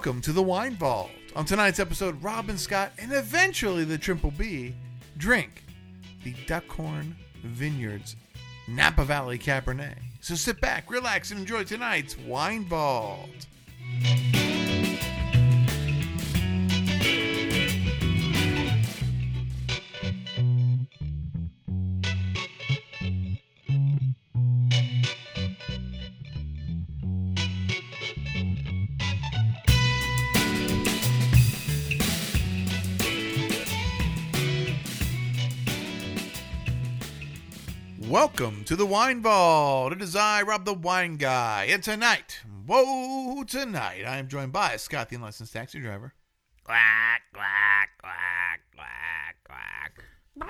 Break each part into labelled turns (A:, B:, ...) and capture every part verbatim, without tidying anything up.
A: Welcome to the Wine Vault. On tonight's episode, Rob and Scott, and eventually the Triple B, drink the Duckhorn Vineyards Napa Valley Cabernet. So sit back, relax, and enjoy tonight's Wine Vault. Welcome to the Wine Vault. It is I, Rob the Wine Guy. And tonight, whoa, tonight, I am joined by Scott, the unlicensed taxi driver.
B: Quack, quack, quack, quack, quack.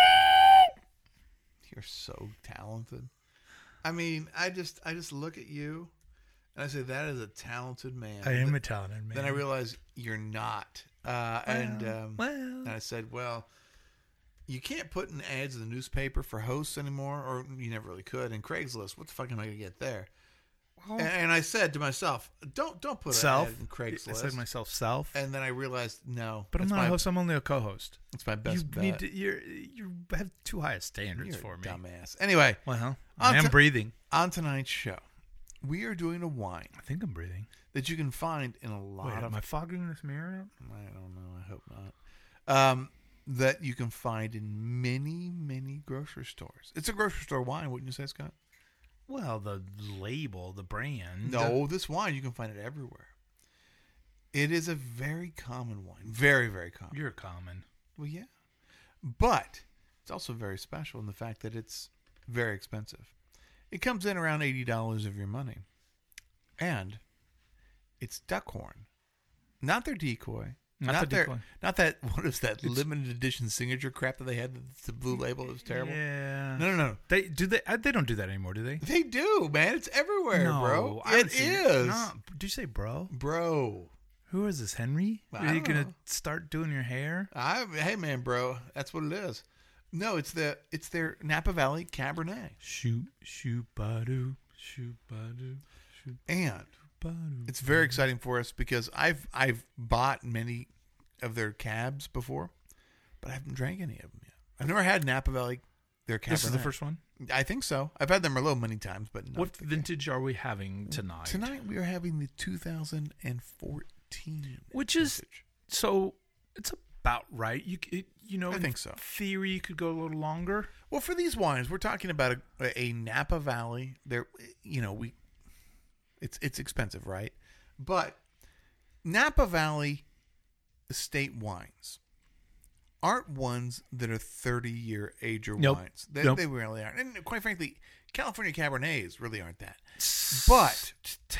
A: You're so talented. I mean, I just I just look at you and I say, that is a talented man.
C: I am
A: then,
C: a talented man.
A: Then I realize you're not. Uh,
C: well,
A: and, um,
C: well.
A: and I said, well, you can't put in ads in the newspaper for hosts anymore, or you never really could. And Craigslist, what the fuck am I going to get there?
C: Well,
A: and, and I said to myself, don't don't put
C: self.
A: an ad in Craigslist.
C: I said to myself, self.
A: And then I realized, no.
C: But I'm not
A: my,
C: a host. I'm only a co-host.
A: It's my best
C: you
A: bet.
C: Need to, you're, you have too high standards
A: You're
C: for
A: a
C: me.
A: dumbass. Anyway.
C: Well, I am
A: t-
C: breathing.
A: On tonight's show, we are doing a wine
C: I think I'm breathing.
A: that you can find in a lot
C: Wait,
A: of...
C: am I fogging this mirror up?
A: I don't know. I hope not. Um... that you can find in many, many grocery stores. It's a grocery store wine, wouldn't you say, Scott?
C: Well, the label, the brand.
A: No, this wine, you can find it everywhere. It is a very common wine. Very, very common.
C: You're common.
A: Well, yeah. But it's also very special in the fact that it's very expensive. It comes in around eighty dollars of your money. And it's Duckhorn. Not their decoy.
C: Not,
A: Not
C: the
A: their,
C: decoy.
A: not that, what is that,
C: It's-
A: limited edition signature crap that they had, the blue label, it was terrible.
C: Yeah.
A: No, no, no.
C: They do they. uh, They don't do that anymore, do they?
A: They do, man. It's everywhere,
C: no,
A: bro.
C: I haven't
A: It
C: seen
A: is.
C: No, did you say bro?
A: Bro.
C: Who is this, Henry?
A: I
C: Are you
A: don't
C: gonna
A: know.
C: start doing your hair?
A: I, hey, man, bro. That's what it is. No, it's the it's their Napa Valley Cabernet.
C: Shoot, shoot, ba-doo, shoot, ba-doo, shoot,
A: And
C: ba-doo.
A: it's very exciting for us because I've I've bought many of their cabs before, but I haven't drank any of them yet. I've never had Napa Valley, their Cabernet.
C: This is the first one?
A: I think so. I've had them Merlot many times, but not
C: What
A: the-
C: vintage are we having tonight?
A: Tonight we are having the two thousand fourteen
C: Which is,
A: vintage.
C: so it's about right. You c- it, you know,
A: I
C: in
A: think so.
C: theory, you could go a little longer.
A: Well, for these wines, we're talking about a, a Napa Valley. They're, you know, we, it's it's expensive, right? But Napa Valley estate wines aren't ones that are thirty-year age or
C: Nope.
A: wines. They,
C: Nope.
A: they really aren't. And quite frankly, California Cabernets really aren't that. But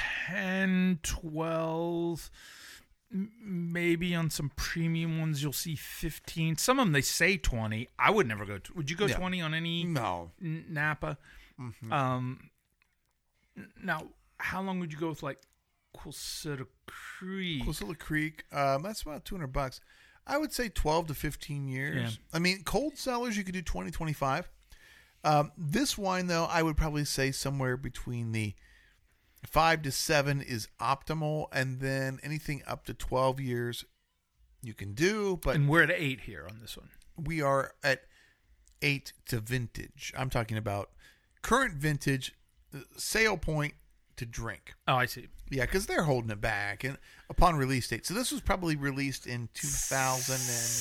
C: ten, twelve, m- maybe on some premium ones you'll see fifteen. Some of them they say twenty. I would never go. To, would you go
A: Yeah.
C: twenty on any
A: no.
C: N- Napa?
A: Mhm.
C: Um. n- Now, how long would you go with like Quilceda Creek?
A: Quilceda Creek, um, that's about two hundred bucks. I would say twelve to fifteen years.
C: Yeah.
A: I mean, cold cellars, you could do twenty, twenty-five. Um, this wine, though, I would probably say somewhere between the five to seven is optimal. And then anything up to twelve years you can do. But
C: And we're at eight here on this one.
A: we are at eight to vintage. I'm talking about current vintage, uh, sale point to drink.
C: Oh, I see.
A: Yeah, because they're holding it back and upon release date. So this was probably released in two thousand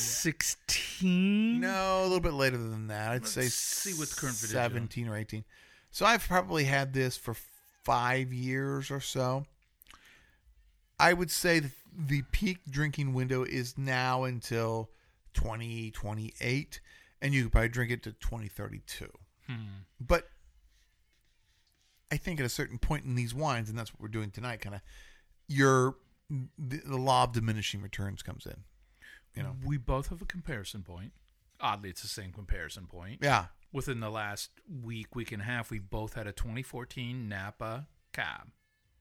C: sixteen.
A: no, a little bit later than that. I'd
C: Let's
A: say
C: see what the current vintage is.
A: seventeen or eighteen. So I've probably had this for five years or so. I would say that the peak drinking window is now until twenty twenty-eight, and you could probably drink it to twenty thirty-two.
C: Hmm.
A: But I think at a certain point in these wines, and that's what we're doing tonight, kind of, your the, the law of diminishing returns comes in. You know,
C: We both have a comparison point. Oddly, it's the same comparison point.
A: yeah,
C: Within the last week, week and a half, we both had a twenty fourteen Napa Cab.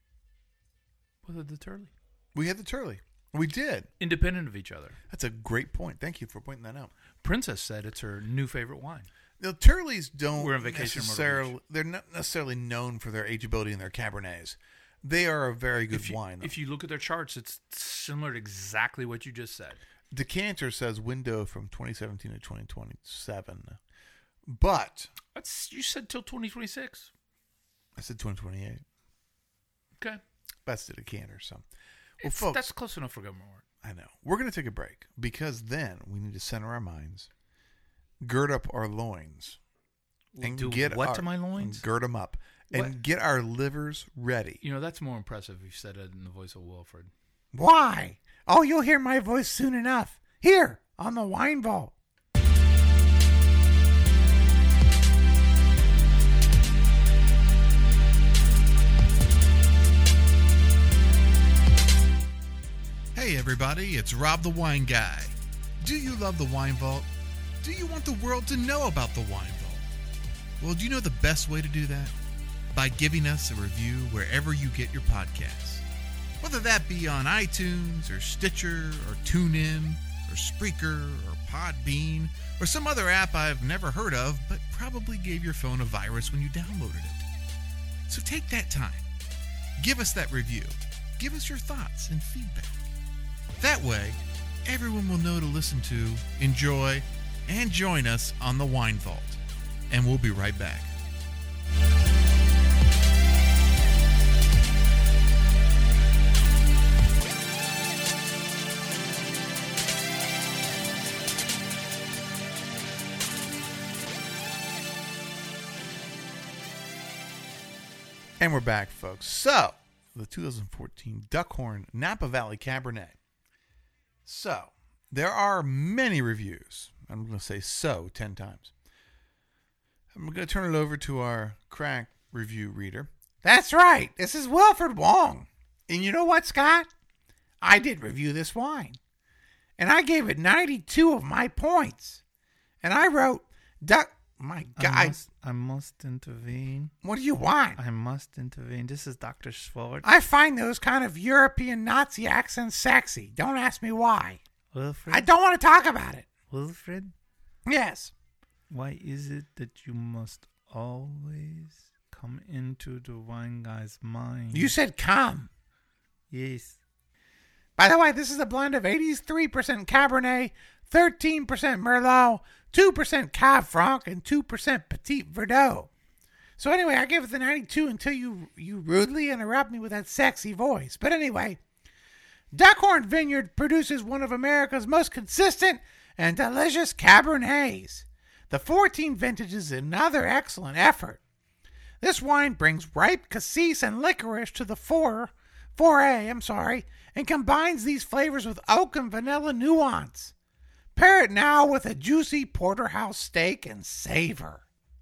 C: What did the Turley?
A: we had the Turley. We did.
C: Independent of each other.
A: That's a great point. Thank you for pointing that out.
C: Princess said it's her new favorite wine.
A: The Turleys don't
C: We're on vacation in Myrtle
A: necessarily, they're not necessarily known for their ageability and their Cabernets. They are a very good
C: If you,
A: wine. Though.
C: if you look at their charts, it's similar to exactly what you just said.
A: Decanter says window from twenty seventeen to twenty twenty-seven. But
C: That's you said till twenty twenty-six.
A: I said twenty twenty-eight.
C: Okay.
A: That's the decanter. So, well,
C: It's,
A: folks,
C: that's close enough for government work.
A: I know. We're going to take a break because then we need to center our minds, gird up our loins, and
C: Do
A: get
C: what
A: our,
C: to my loins?
A: Gird them up and
C: What?
A: get our livers ready.
C: You know, that's more impressive if you said it in the voice of Wilfred.
A: Why? Oh, you'll hear my voice soon enough. Here on the Wine Vault. Hey everybody, it's Rob the Wine Guy. Do you love the Wine Vault? Do you want the world to know about the Wine Vault? Well, do you know the best way to do that? By giving us a review wherever you get your podcasts. Whether that be on iTunes or Stitcher or TuneIn or Spreaker or Podbean or some other app I've never heard of but probably gave your phone a virus when you downloaded it. So take that time. Give us that review. Give us your thoughts and feedback. That way, everyone will know to listen to, enjoy, and join us on the Wine Vault. And we'll be right back. And we're back, folks. So, the two thousand fourteen Duckhorn Napa Valley Cabernet. So, there are many reviews. I'm going to say so ten times. I'm going to turn it over to our crack review reader. That's right. This is Wilfred Wong. And you know what, Scott? I did review this wine. And I gave it ninety-two of my points. And I wrote, Duck... My God.
C: I must, I must intervene.
A: What do you want?
C: I must intervene. This is Doctor Schwartz.
A: I find those kind of European Nazi accents sexy. Don't ask me why.
C: Wilfred?
A: I don't want to talk about it.
C: Wilfred?
A: Yes.
C: Why is it that you must always come into the wine guy's mind?
A: You said come.
C: Yes.
A: By the way, this is a blend of eighty-three percent Cabernet, thirteen percent Merlot, two percent Cab Franc, and two percent Petit Verdot. So anyway, I give it the ninety-two until you, you rudely interrupt me with that sexy voice. But anyway, Duckhorn Vineyard produces one of America's most consistent and delicious Cabernets. The fourteen vintage is another excellent effort. This wine brings ripe cassis and licorice to the fore, foray, I'm sorry, and combines these flavors with oak and vanilla nuance. Pair it now with a juicy porterhouse steak and savor.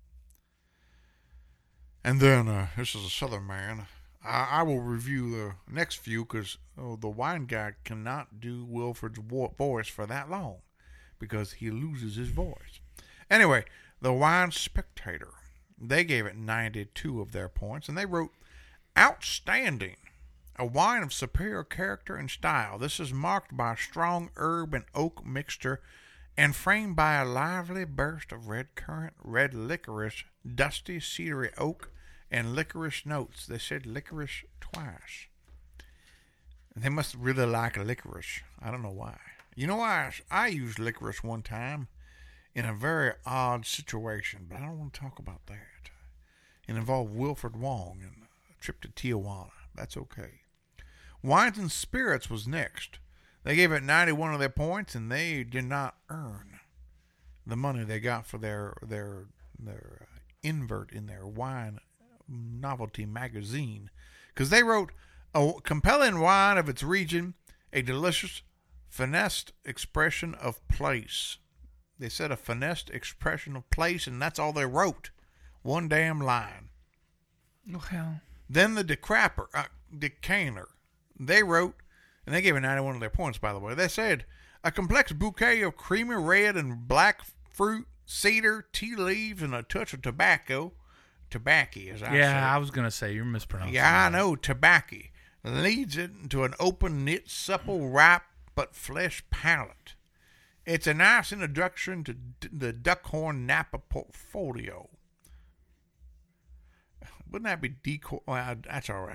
A: And then, uh, this is a Southern man. I, I will review the next few because oh, the wine guy cannot do Wilfred's wo- voice for that long because he loses his voice. Anyway, the Wine Spectator, they gave it ninety-two of their points, and they wrote, outstanding. A wine of superior character and style. This is marked by a strong herb and oak mixture and framed by a lively burst of red currant, red licorice, dusty cedary oak, and licorice notes. They said licorice twice. They must really like licorice. I don't know why. You know why? I used licorice one time in a very odd situation, but I don't want to talk about that. It involved Wilfred Wong and a trip to Tijuana. That's okay. Wines and Spirits was next. They gave it ninety-one of their points, and they did not earn the money they got for their their their invert in their wine novelty magazine, because they wrote a compelling wine of its region, a delicious finessed expression of place. They said a finessed expression of place, and that's all they wrote. One damn line.
C: Oh, hell.
A: Then the Decrapper, uh, Decanter. They wrote, and they gave it ninety-one of their points, by the way. They said, a complex bouquet of creamy red and black fruit, cedar, tea leaves, and a touch of tobacco. Tobacco, as I
C: Yeah,
A: say.
C: I was going to say, you're mispronouncing
A: Yeah, I
C: that.
A: know, tobacco. Leads it into an open, knit, supple, ripe, but flesh palate. It's a nice introduction to d- the Duckhorn Napa portfolio. Wouldn't that be decoy? Well, that's all right.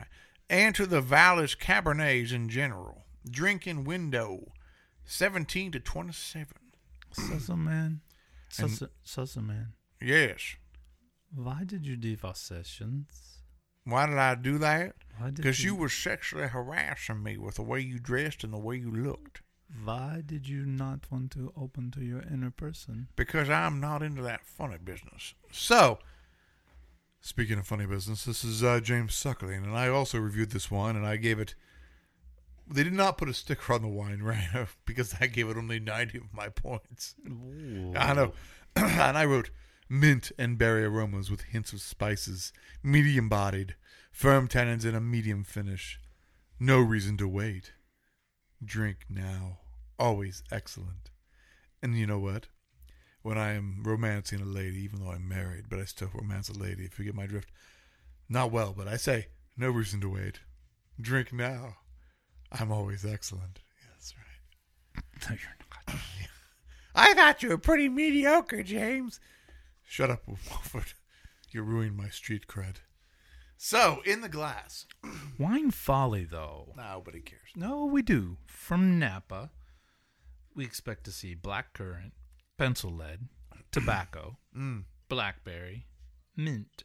A: and to the Vallis Cabernets in general. Drinking window seventeen to twenty-seven.
C: Sussa man. Sussa, Sussa man.
A: Yes.
C: Why did you leave our sessions?
A: Why did I do that?
C: Why did
A: Because you were sexually harassing me with the way you dressed and the way you looked.
C: Why did you not want to open to your inner person?
A: Because I'm not into that funny business. So, speaking of funny business, this is uh, James Suckling, and I also reviewed this wine, and I gave it... They did not put a sticker on the wine, right? Because I gave it only ninety of my points.
C: Ooh.
A: I know. And I wrote, mint and berry aromas with hints of spices, medium bodied, firm tannins and a medium finish. No reason to wait. Drink now. Always excellent. And you know what? When I am romancing a lady, even though I'm married, but I still romance a lady, if you get my drift. Not well, but I say, no reason to wait. Drink now. I'm always excellent. Yeah, that's right.
C: No, you're not.
A: I thought you were pretty mediocre, James. Shut up, Wolford. You're ruining my street cred. So, in the glass.
C: Wine Folly, though.
A: Nobody cares.
C: No, we do. From Napa, we expect to see blackcurrant, pencil lead, tobacco,
A: Mm.
C: blackberry, mint.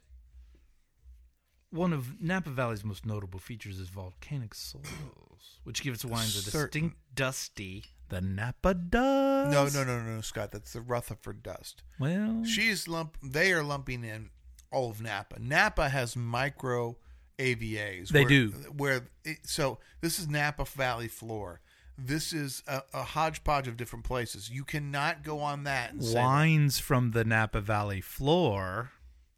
C: One of Napa Valley's most notable features is volcanic soils, which give its wines a
A: Certain-
C: distinct dusty. The Napa does.
A: No, no, no, no, Scott. That's the Rutherford dust.
C: Well,
A: She's lump. They are lumping in all of Napa. Napa has micro A V As.
C: They
A: where,
C: do.
A: Where it, so this is Napa Valley floor. This is a, a hodgepodge of different places. You cannot go on that and say
C: wines from the Napa Valley floor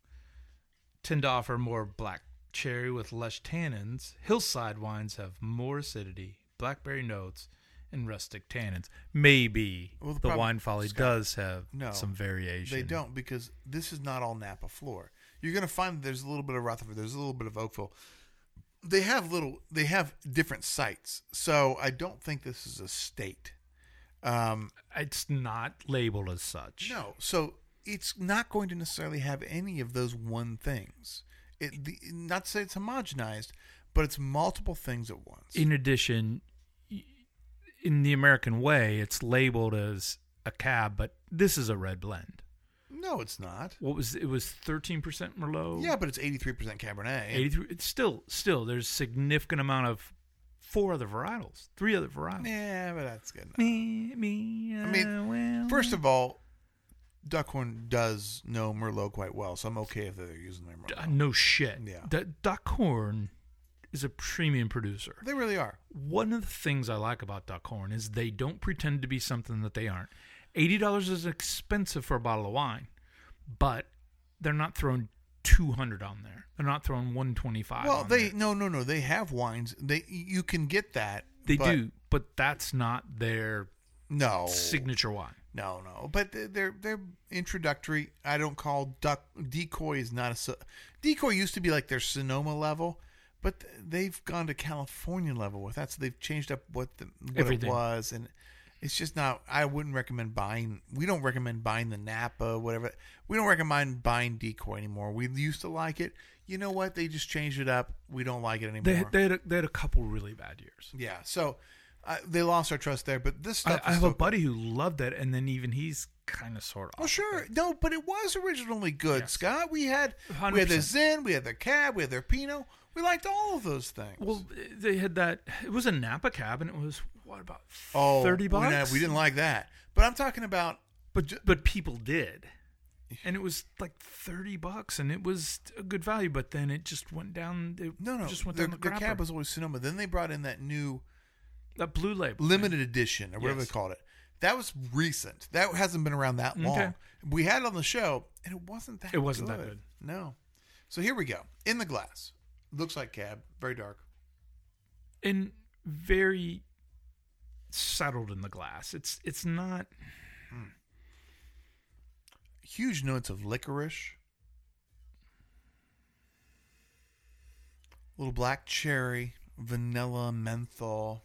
C: tend to offer more black cherry with less tannins. Hillside wines have more acidity, blackberry notes, and rustic tannins. Maybe
A: Well, the
C: the,
A: problem-
C: Wine Folly
A: Scott,
C: does have
A: no,
C: some variation.
A: They don't, because this is not all Napa floor. You're going to find that there's a little bit of Rutherford, there's a little bit of Oakville. They have little, they have different sites. So I don't think this is a state. Um,
C: It's not labeled as such.
A: no, so it's not going to necessarily have any of those one things. It, the, not to say it's homogenized, but it's multiple things at once.
C: In addition, y- in the American way, it's labeled as a cab, but this is a red blend.
A: no, it's not.
C: What was it? Was thirteen percent Merlot?
A: Yeah, but it's eighty-three percent Cabernet.
C: eighty-three. It's still, still, there's significant amount of four other varietals, three other varietals.
A: Yeah, but that's good enough.
C: Me, me,
A: I mean,
C: uh, well,
A: First of all, Duckhorn does know Merlot quite well, so I'm okay if they're using their
C: uh,
A: Merlot.
C: no shit.
A: Yeah.
C: D- Duckhorn is a premium producer.
A: They really are.
C: One of the things I like about Duckhorn is they don't pretend to be something that they aren't. eighty dollars is expensive for a bottle of wine, but they're not throwing two hundred on there. They're not throwing one twenty-five.
A: Well,
C: on
A: they
C: there.
A: no no no. They have wines. They you can get that.
C: they
A: but
C: do, but that's not their
A: No
C: signature wine.
A: No no. But they're they're introductory. I don't call Duck Decoy is not a so- Decoy used to be like their Sonoma level, but they've gone to California level with that. So they've changed up what the what
C: Everything.
A: it was, and it's just not. I wouldn't recommend buying. We don't recommend buying the Napa, whatever. We don't recommend buying Decoy anymore. We used to like it. You know what? They just changed it up. We don't like it anymore.
C: They they had a, they had a couple really bad years.
A: yeah. So uh, they lost our trust there. But this
C: I,
A: stuff.
C: I
A: is
C: have
A: still
C: a buddy who loved it, and then even he's kind of sort of.
A: Oh sure, no, but it was originally good,
C: Yes.
A: Scott. We had we
C: one hundred
A: had their
C: percent.
A: Zen, we had their Cab, we had their Pinot. We liked all of those things.
C: Well, they had that. It was a Napa cab, and it was what about
A: oh,
C: thirty
A: we
C: bucks?
A: didn't, we didn't like that. But I'm talking about.
C: But but people did, and it was like thirty bucks, and it was a good value. But then it just went down. It
A: No, no,
C: just went
A: their,
C: down the
A: their
C: crapper.
A: Cab was always Sonoma. Then they brought in that new
C: That blue label
A: limited edition or whatever
C: Yes.
A: they called it. That was recent. That hasn't been around that long.
C: Okay.
A: We had it on the show, and it wasn't that.
C: It wasn't
A: good.
C: that good.
A: No. So here we go. In the glass, looks like Cab, very dark.
C: and very settled in the glass. It's it's not.
A: Huge notes of licorice. Little black cherry, vanilla, menthol.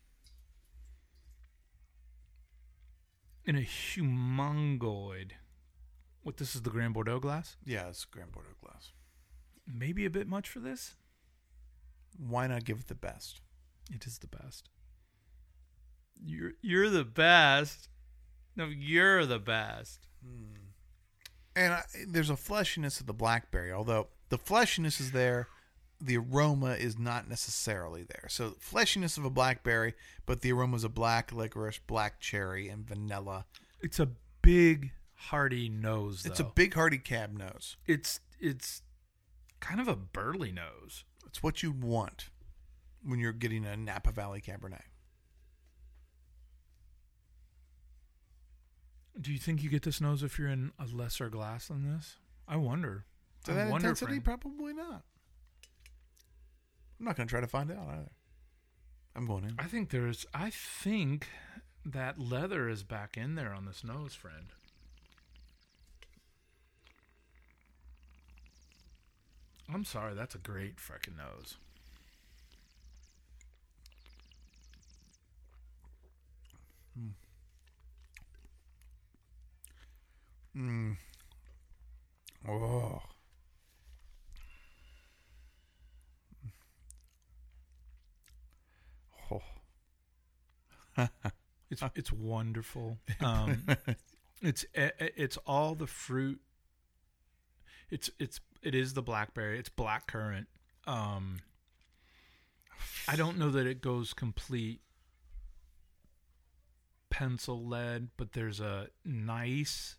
C: In a humongoid. What, this is the Grand Bordeaux glass?
A: Yeah, it's Grand Bordeaux glass.
C: Maybe a bit much for this?
A: why not give it the best?
C: It is the best. You're you're the best. No, you're the best.
A: And I, there's a fleshiness of the blackberry, although the fleshiness is there, the aroma is not necessarily there. So fleshiness of a blackberry, but the aromas of black licorice, black cherry, and vanilla.
C: It's a big, hearty nose, though.
A: It's a big hearty cab nose.
C: It's it's kind of a burly nose.
A: It's what you'd want when you're getting a Napa Valley Cabernet.
C: Do you think you get this nose if you're in a lesser glass than this? I wonder.
A: To
C: I
A: that
C: wonder,
A: intensity,
C: Frank.
A: probably not. I'm not going to try to find out either. I'm going in.
C: I think there's. I think that leather is back in there on this nose, friend. I'm sorry, that's a great freaking nose.
A: Mm. Oh. Oh.
C: It's it's wonderful. Um, it's it's all the fruit. It's it's it is the blackberry. It's black currant. Um, I don't know that it goes complete pencil lead, but there's a nice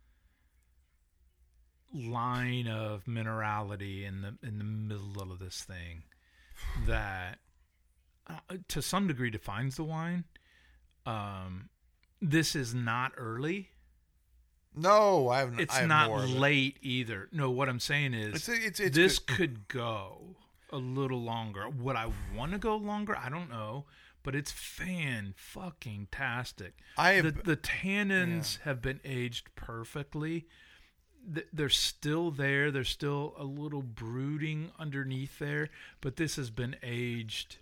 C: line of minerality in the in the middle of this thing that uh, to some degree defines the wine. Um, this is not early.
A: No, I haven't.
C: It's
A: I have
C: not
A: more of it.
C: late either. No, what I'm saying is
A: It's it's, it's
C: this
A: good.
C: could go a little longer. Would I want to go longer? I don't know, but it's fan fucking tastic.
A: I have,
C: The, the tannins have been aged perfectly. Th- They're still there. There's still a little brooding underneath there, but this has been aged.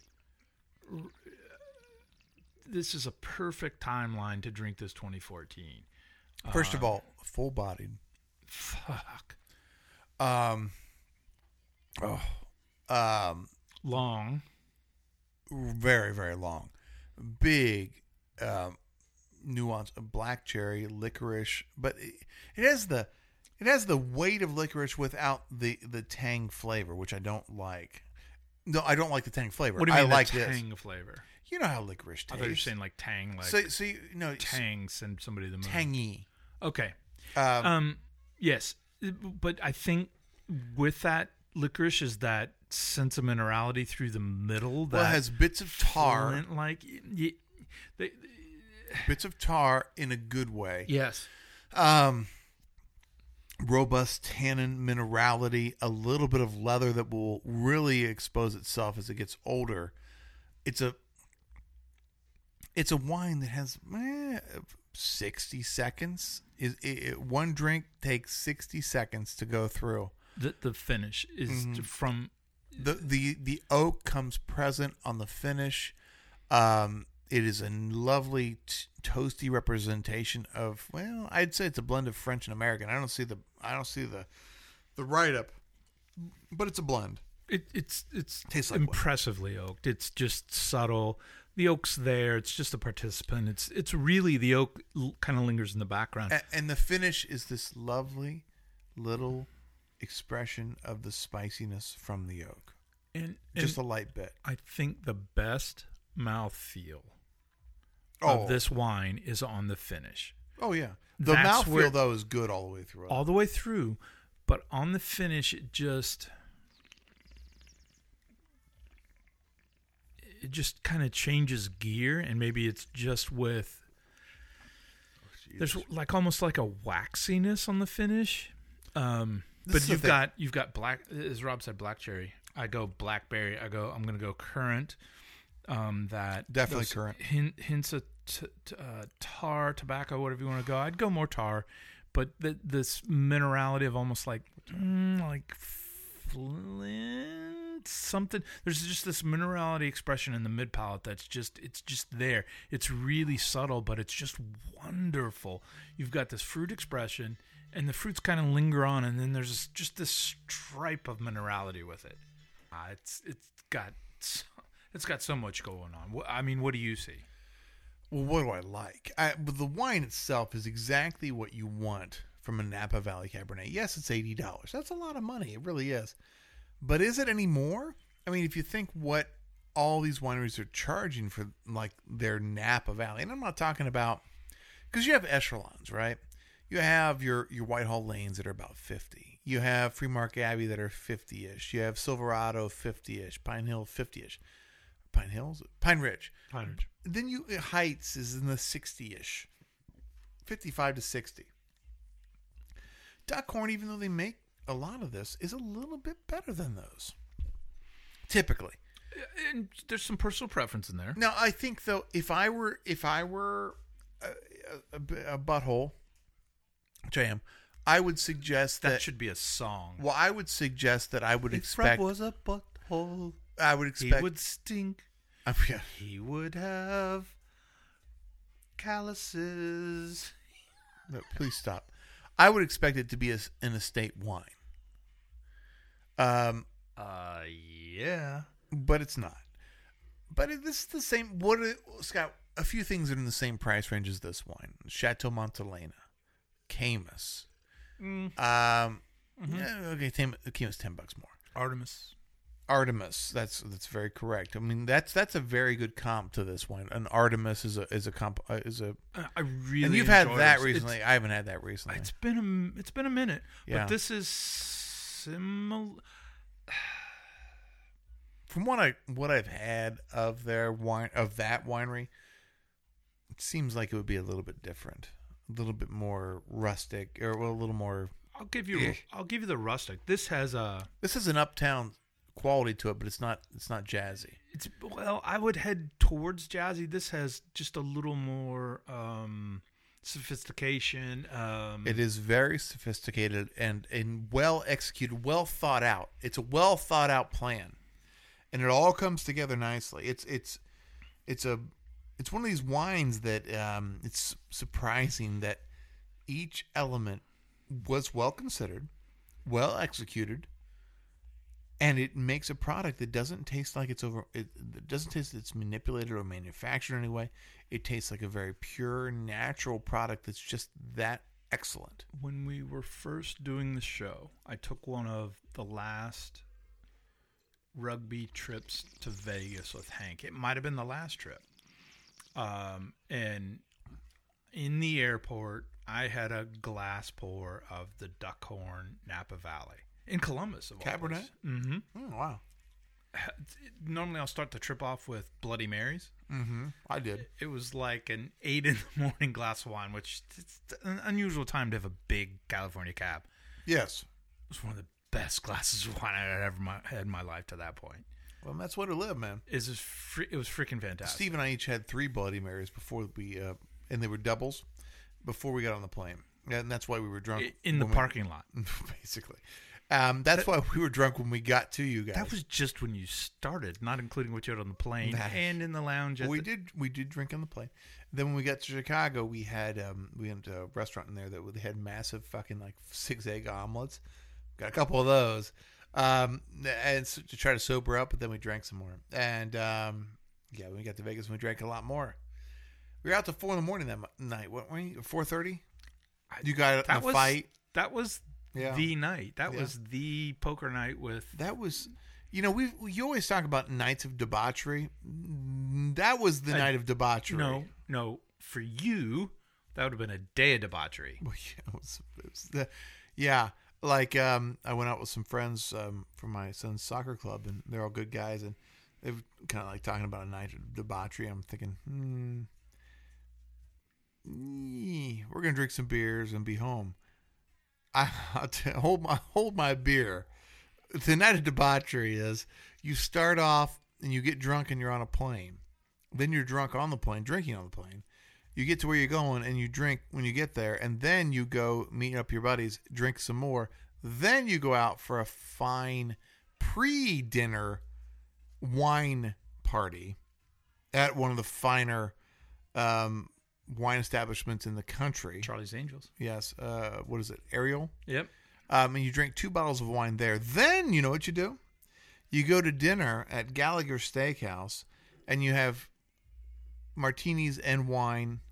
C: This is a perfect timeline to drink this twenty fourteen.
A: First of
C: Uh,
A: all, full bodied.
C: Fuck.
A: Um. Oh. Um.
C: Long.
A: Very very long, big, um, nuance of black cherry, licorice, but it, it has the it has the weight of licorice without the the tang flavor, which I don't like. No, I don't like the tang flavor.
C: What do you
A: I
C: mean
A: like
C: the
A: this.
C: tang flavor?
A: You know how licorice
C: I thought you were
A: tastes.
C: saying like tang, like
A: so, so you no
C: tang, send somebody to the moon.
A: tangy.
C: Okay.
A: Um,
C: Um, yes, but I think with that licorice is that sense of minerality through the middle. That
A: well, it has bits of tar,
C: flint, like y- they,
A: bits of tar in a good way.
C: yes,
A: Um, robust tannin minerality, a little bit of leather that will really expose itself as it gets older. It's a it's a wine that has eh, sixty seconds. Is it, it, one drink takes sixty seconds to go through.
C: the the finish is
A: Mhm.
C: from
A: The the the oak comes present on the finish. Um, it is a lovely t- toasty representation of, well, I'd say it's a blend of French and American. I don't see the I don't see the the write up, but it's a blend.
C: it, it's it's
A: Tastes like what?
C: impressively oaked. It's just subtle. The oak's there. It's just a participant. It's it's really the oak l- kind of lingers in the background.
A: A- and the finish is this lovely little expression of the spiciness from the oak.
C: And,
A: Just
C: and
A: a light bit.
C: I think the best mouthfeel
A: Oh,
C: of this wine is on the finish.
A: oh yeah. The
C: That's
A: mouthfeel
C: where-
A: though is good all the way through.
C: all the way through, but on the finish, it just it just kind of changes gear, and maybe it's just with there's like almost like a waxiness on the finish. Um,
A: This
C: but
A: is the
C: you've
A: thing.
C: got you've got black, as Rob said, black cherry. I go blackberry. I go. I'm gonna go currant. Um, that
A: Definitely
C: those
A: currant.
C: hin- hints of t- t- uh, tar, tobacco, whatever you want to go. I'd go more tar, but th- this minerality of almost like mm, like flint something. There's just this minerality expression in the mid palate that's just it's just there. It's really subtle, but it's just wonderful. You've got this fruit expression, and the fruits kind of linger on, and then there's this, just this stripe of minerality with it. Uh, it's it's got so, it's got so much going on. Wh- I mean, what do you see?
A: Well, what do I like? I, but the wine itself is exactly what you want from a Napa Valley Cabernet. Yes, it's eighty dollars. That's a lot of money. It really is. But is it any more? I mean, if you think what all these wineries are charging for, like, their Napa Valley, and I'm not talking about, because you have echelons, right? You have your, your Whitehall Lanes that are about fifty. You have Freemark Abbey that are fifty-ish. You have Silverado fifty-ish. Pine Hill fifty-ish. Pine Hills? Pine Ridge.
C: Pine Ridge.
A: Then you Heights is in the sixty-ish. fifty-five to sixty. Duckhorn, even though they make a lot of this, is a little bit better than those. Typically.
C: And there's some personal preference in there.
A: Now, I think, though, if I were if I were a, a, a butthole, which I am, I would suggest that,
C: That should be a song.
A: well, I would suggest that I would
C: If
A: expect
C: Rob was a butthole,
A: I would expect
C: he would stink.
A: I yeah.
C: He would have calluses.
A: No, please stop. I would expect it to be a, an estate wine. Um,
C: Uh, yeah.
A: but it's not. But it, this is the same. What it, Scott? A few things are in the same price range as this wine: Chateau Montelena, Camus.
C: Mm.
A: Um,
C: Mm-hmm.
A: yeah, okay, Tam- Camus ten bucks more.
C: Artemis.
A: Artemis. That's that's very correct. I mean, that's that's a very good comp to this wine. An Artemis is a is a comp uh, is a.
C: Uh, I really.
A: And you've had
C: enjoy
A: that
C: this.
A: recently.
C: It's,
A: I haven't had that recently.
C: it's been a it's been a minute,
A: Yeah.
C: but this is similar.
A: From what I what I've had of their wine of that winery, it seems like it would be a little bit different, a little bit more rustic, or well, a little more.
C: I'll give you.
A: Eh.
C: I'll give you the rustic. This has a.
A: This is an uptown quality to it, but it's not it's not jazzy.
C: It's well. I would head towards jazzy. This has just a little more um, sophistication. Um,
A: It is very sophisticated and and well executed, well thought out. It's a well thought out plan, and it all comes together nicely. It's it's it's a it's one of these wines that um, it's surprising that each element was well considered, well executed, and it makes a product that doesn't taste like it's over. It, it doesn't taste like it's manipulated or manufactured in any way. It tastes like a very pure, natural product that's just that excellent.
C: When we were first doing the show, I took one of the last rugby trips to Vegas with Hank. It might have been the last trip. Um, and in the airport, I had a glass pour of the Duckhorn Napa Valley in Columbus. Of all
A: Cabernet?
C: places. Mm-hmm.
A: Oh, wow.
C: Normally, I'll start the trip off with Bloody Marys.
A: Mm-hmm. I did.
C: It was like an eight in the morning glass of wine, which it's an unusual time to have a big California cab.
A: Yes.
C: It was one of the best glasses of wine I had ever my, had in my life to that point.
A: Well, that's what it lived, man.
C: It was, fr- it was freaking fantastic.
A: Steve and I each had three Bloody Marys before we, uh, and they were doubles before we got on the plane. And that's why we were drunk.
C: I- in the
A: when we-
C: parking lot.
A: Basically. Um, that's why we were drunk when we got to you guys.
C: That was just when you started, not including what you had on the plane
A: Nice.
C: and in the lounge. At
A: we
C: the-
A: did we did drink on the plane. Then when we got to Chicago, we had um, we went to a restaurant in there that they had massive fucking like six egg omelets. Got a couple of those, um, and so, to try to sober up. But then we drank some more, and um, yeah, when we got to Vegas, we drank a lot more. We were out till four in the morning that mo- night. What were you? Four thirty. You got
C: that
A: in a
C: was,
A: fight.
C: That was
A: Yeah.
C: the night. That
A: Yeah.
C: was the poker night with.
A: That was, you know, we you always talk about nights of debauchery. That was the
C: I-
A: night of debauchery.
C: No, no. For you, that would have been a day of debauchery.
A: Well, yeah, it was, it was the, yeah. Like um, I went out with some friends um, from my son's soccer club, and they're all good guys, and they were kind of like talking about a night of debauchery. I'm thinking, hmm, ee, we're gonna drink some beers and be home. I I'll t- hold my hold my beer. The night of debauchery is you start off and you get drunk and you're on a plane. Then you're drunk on the plane, drinking on the plane. You get to where you're going and you drink when you get there, and then you go meet up your buddies, drink some more. Then you go out for a fine pre-dinner wine party at one of the finer um, wine establishments in the country.
C: Charlie's Angels.
A: Yes. Uh, what is it? Ariel?
C: Yep.
A: Um, and you drink two bottles of wine there. Then you know what you do? You go to dinner at Gallagher Steakhouse, and you have martinis and wine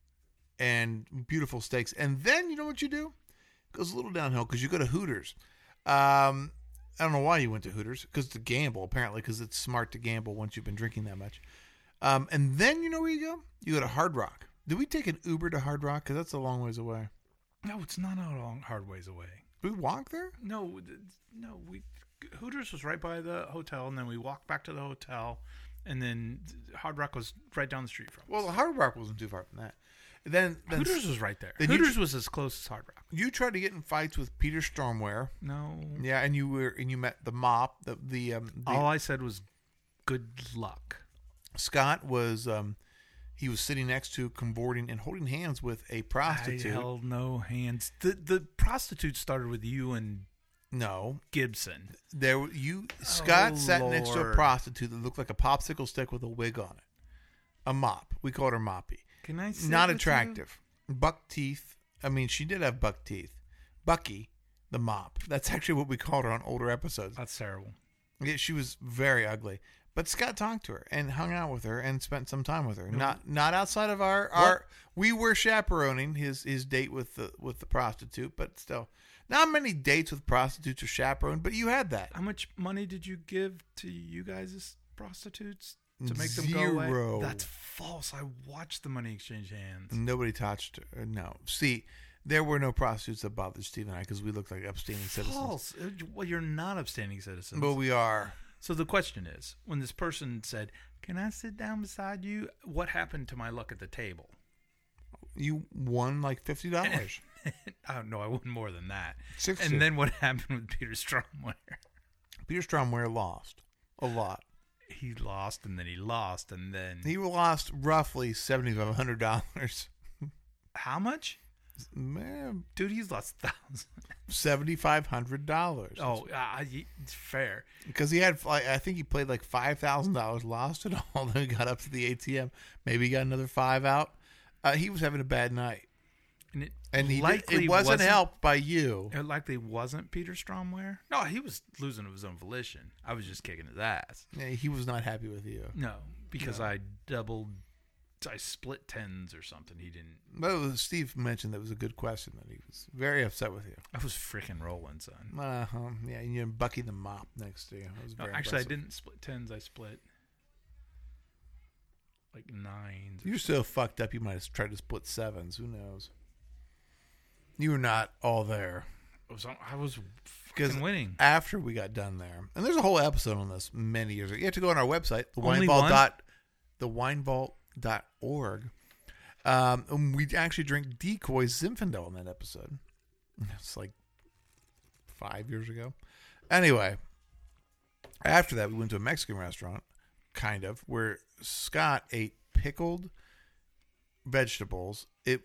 A: and beautiful steaks. And then you know what you do? It goes a little downhill because you go to Hooters. Um, I don't know why you went to Hooters, because it's a gamble, apparently, because it's smart to gamble once you've been drinking that much. Um, and then you know where you go? You go to Hard Rock. Did we take an Uber to Hard Rock? Because that's a long ways away.
C: No, it's not a long, hard ways away.
A: Did we walk there?
C: No, th- no. We Hooters was right by the hotel, and then we walked back to the hotel, and then Hard Rock was right down the street from us.
A: Well, Hard Rock wasn't too far from that. Then, then
C: Hooters was right there.
A: then you
C: Hooters
A: tr-
C: was as close as Hard Rock.
A: You tried to get in fights with Peter Stormware.
C: No.
A: Yeah, and you were and you met the mop. The the, um, the
C: All I said was good luck.
A: Scott was um, he was sitting next to, cavorting and holding hands with a prostitute.
C: I held no hands. The the prostitute started with you and
A: No,
C: Gibson.
A: there were- you Scott
C: Oh,
A: sat next to a
C: Lord.
A: prostitute that looked like a popsicle stick with a wig on it. A mop. We called her Moppy.
C: Can I sit
A: Not
C: with
A: attractive. Buck teeth. I mean, she did have buck teeth. Bucky, the mop. That's actually what we called her on older episodes.
C: you? That's terrible.
A: Yeah, she was very ugly. But Scott talked to her and hung out with her and spent some time with her. Not not outside of our, our we were chaperoning his, his date with the with the prostitute, but still. Not many dates with prostitutes are chaperoned, but you had that.
C: How much money did you give to you guys as prostitutes to make them go away?
A: Zero.
C: That's false. I watched the money exchange hands.
A: Nobody touched her. No. See, there were no prostitutes that bothered Steve and I because we looked like upstanding citizens.
C: False. Uh, Well, you're not upstanding citizens.
A: But we are.
C: So the question is, when this person said, "Can I sit down beside you?" What happened to my luck at the table?
A: You won like fifty dollars.
C: I don't know. I won more than that.
A: Sixty.
C: And then what happened with Peter Stromware?
A: Peter Stromware lost a lot.
C: He lost, and then he lost, and then
A: He lost roughly seventy-five hundred dollars.
C: how much?
A: Man,
C: Dude, he's lost thousands.
A: seventy-five hundred dollars.
C: Oh, uh, it's fair.
A: Because he had, like, I think he played like five thousand dollars, lost it all, then he got up to the A T M. Maybe he got another five out. Uh, he was having a bad night.
C: And it
A: And he did,
C: likely
A: it wasn't, helped by you.
C: It likely wasn't Peter Stromware. No, he was losing of his own volition. I was just kicking his ass.
A: Yeah, he was not happy with you.
C: No, because
A: No.
C: I doubled, I split tens or something. He didn't.
A: But it was- Steve mentioned that was a good question, that he was very upset with you.
C: I was freaking rolling, son.
A: Uh-huh. Yeah, and you had Bucky the mop next to you. It was
C: No,
A: very
C: actually, I
A: impressive.
C: didn't split tens. I split like nines. or
A: You're so fucked up, you might have tried to split sevens. Who knows? You were not all there.
C: I was, I was
A: Because
C: fucking winning.
A: after we got done there, and there's a whole episode on this many years ago. You have to go on our website, the
C: Only
A: winevault
C: one?
A: dot the winevault dot org. Um, and we actually drink Decoy Zinfandel in that episode. It's like five years ago. Anyway, after that, we went to a Mexican restaurant, kind of, where Scott ate pickled vegetables. It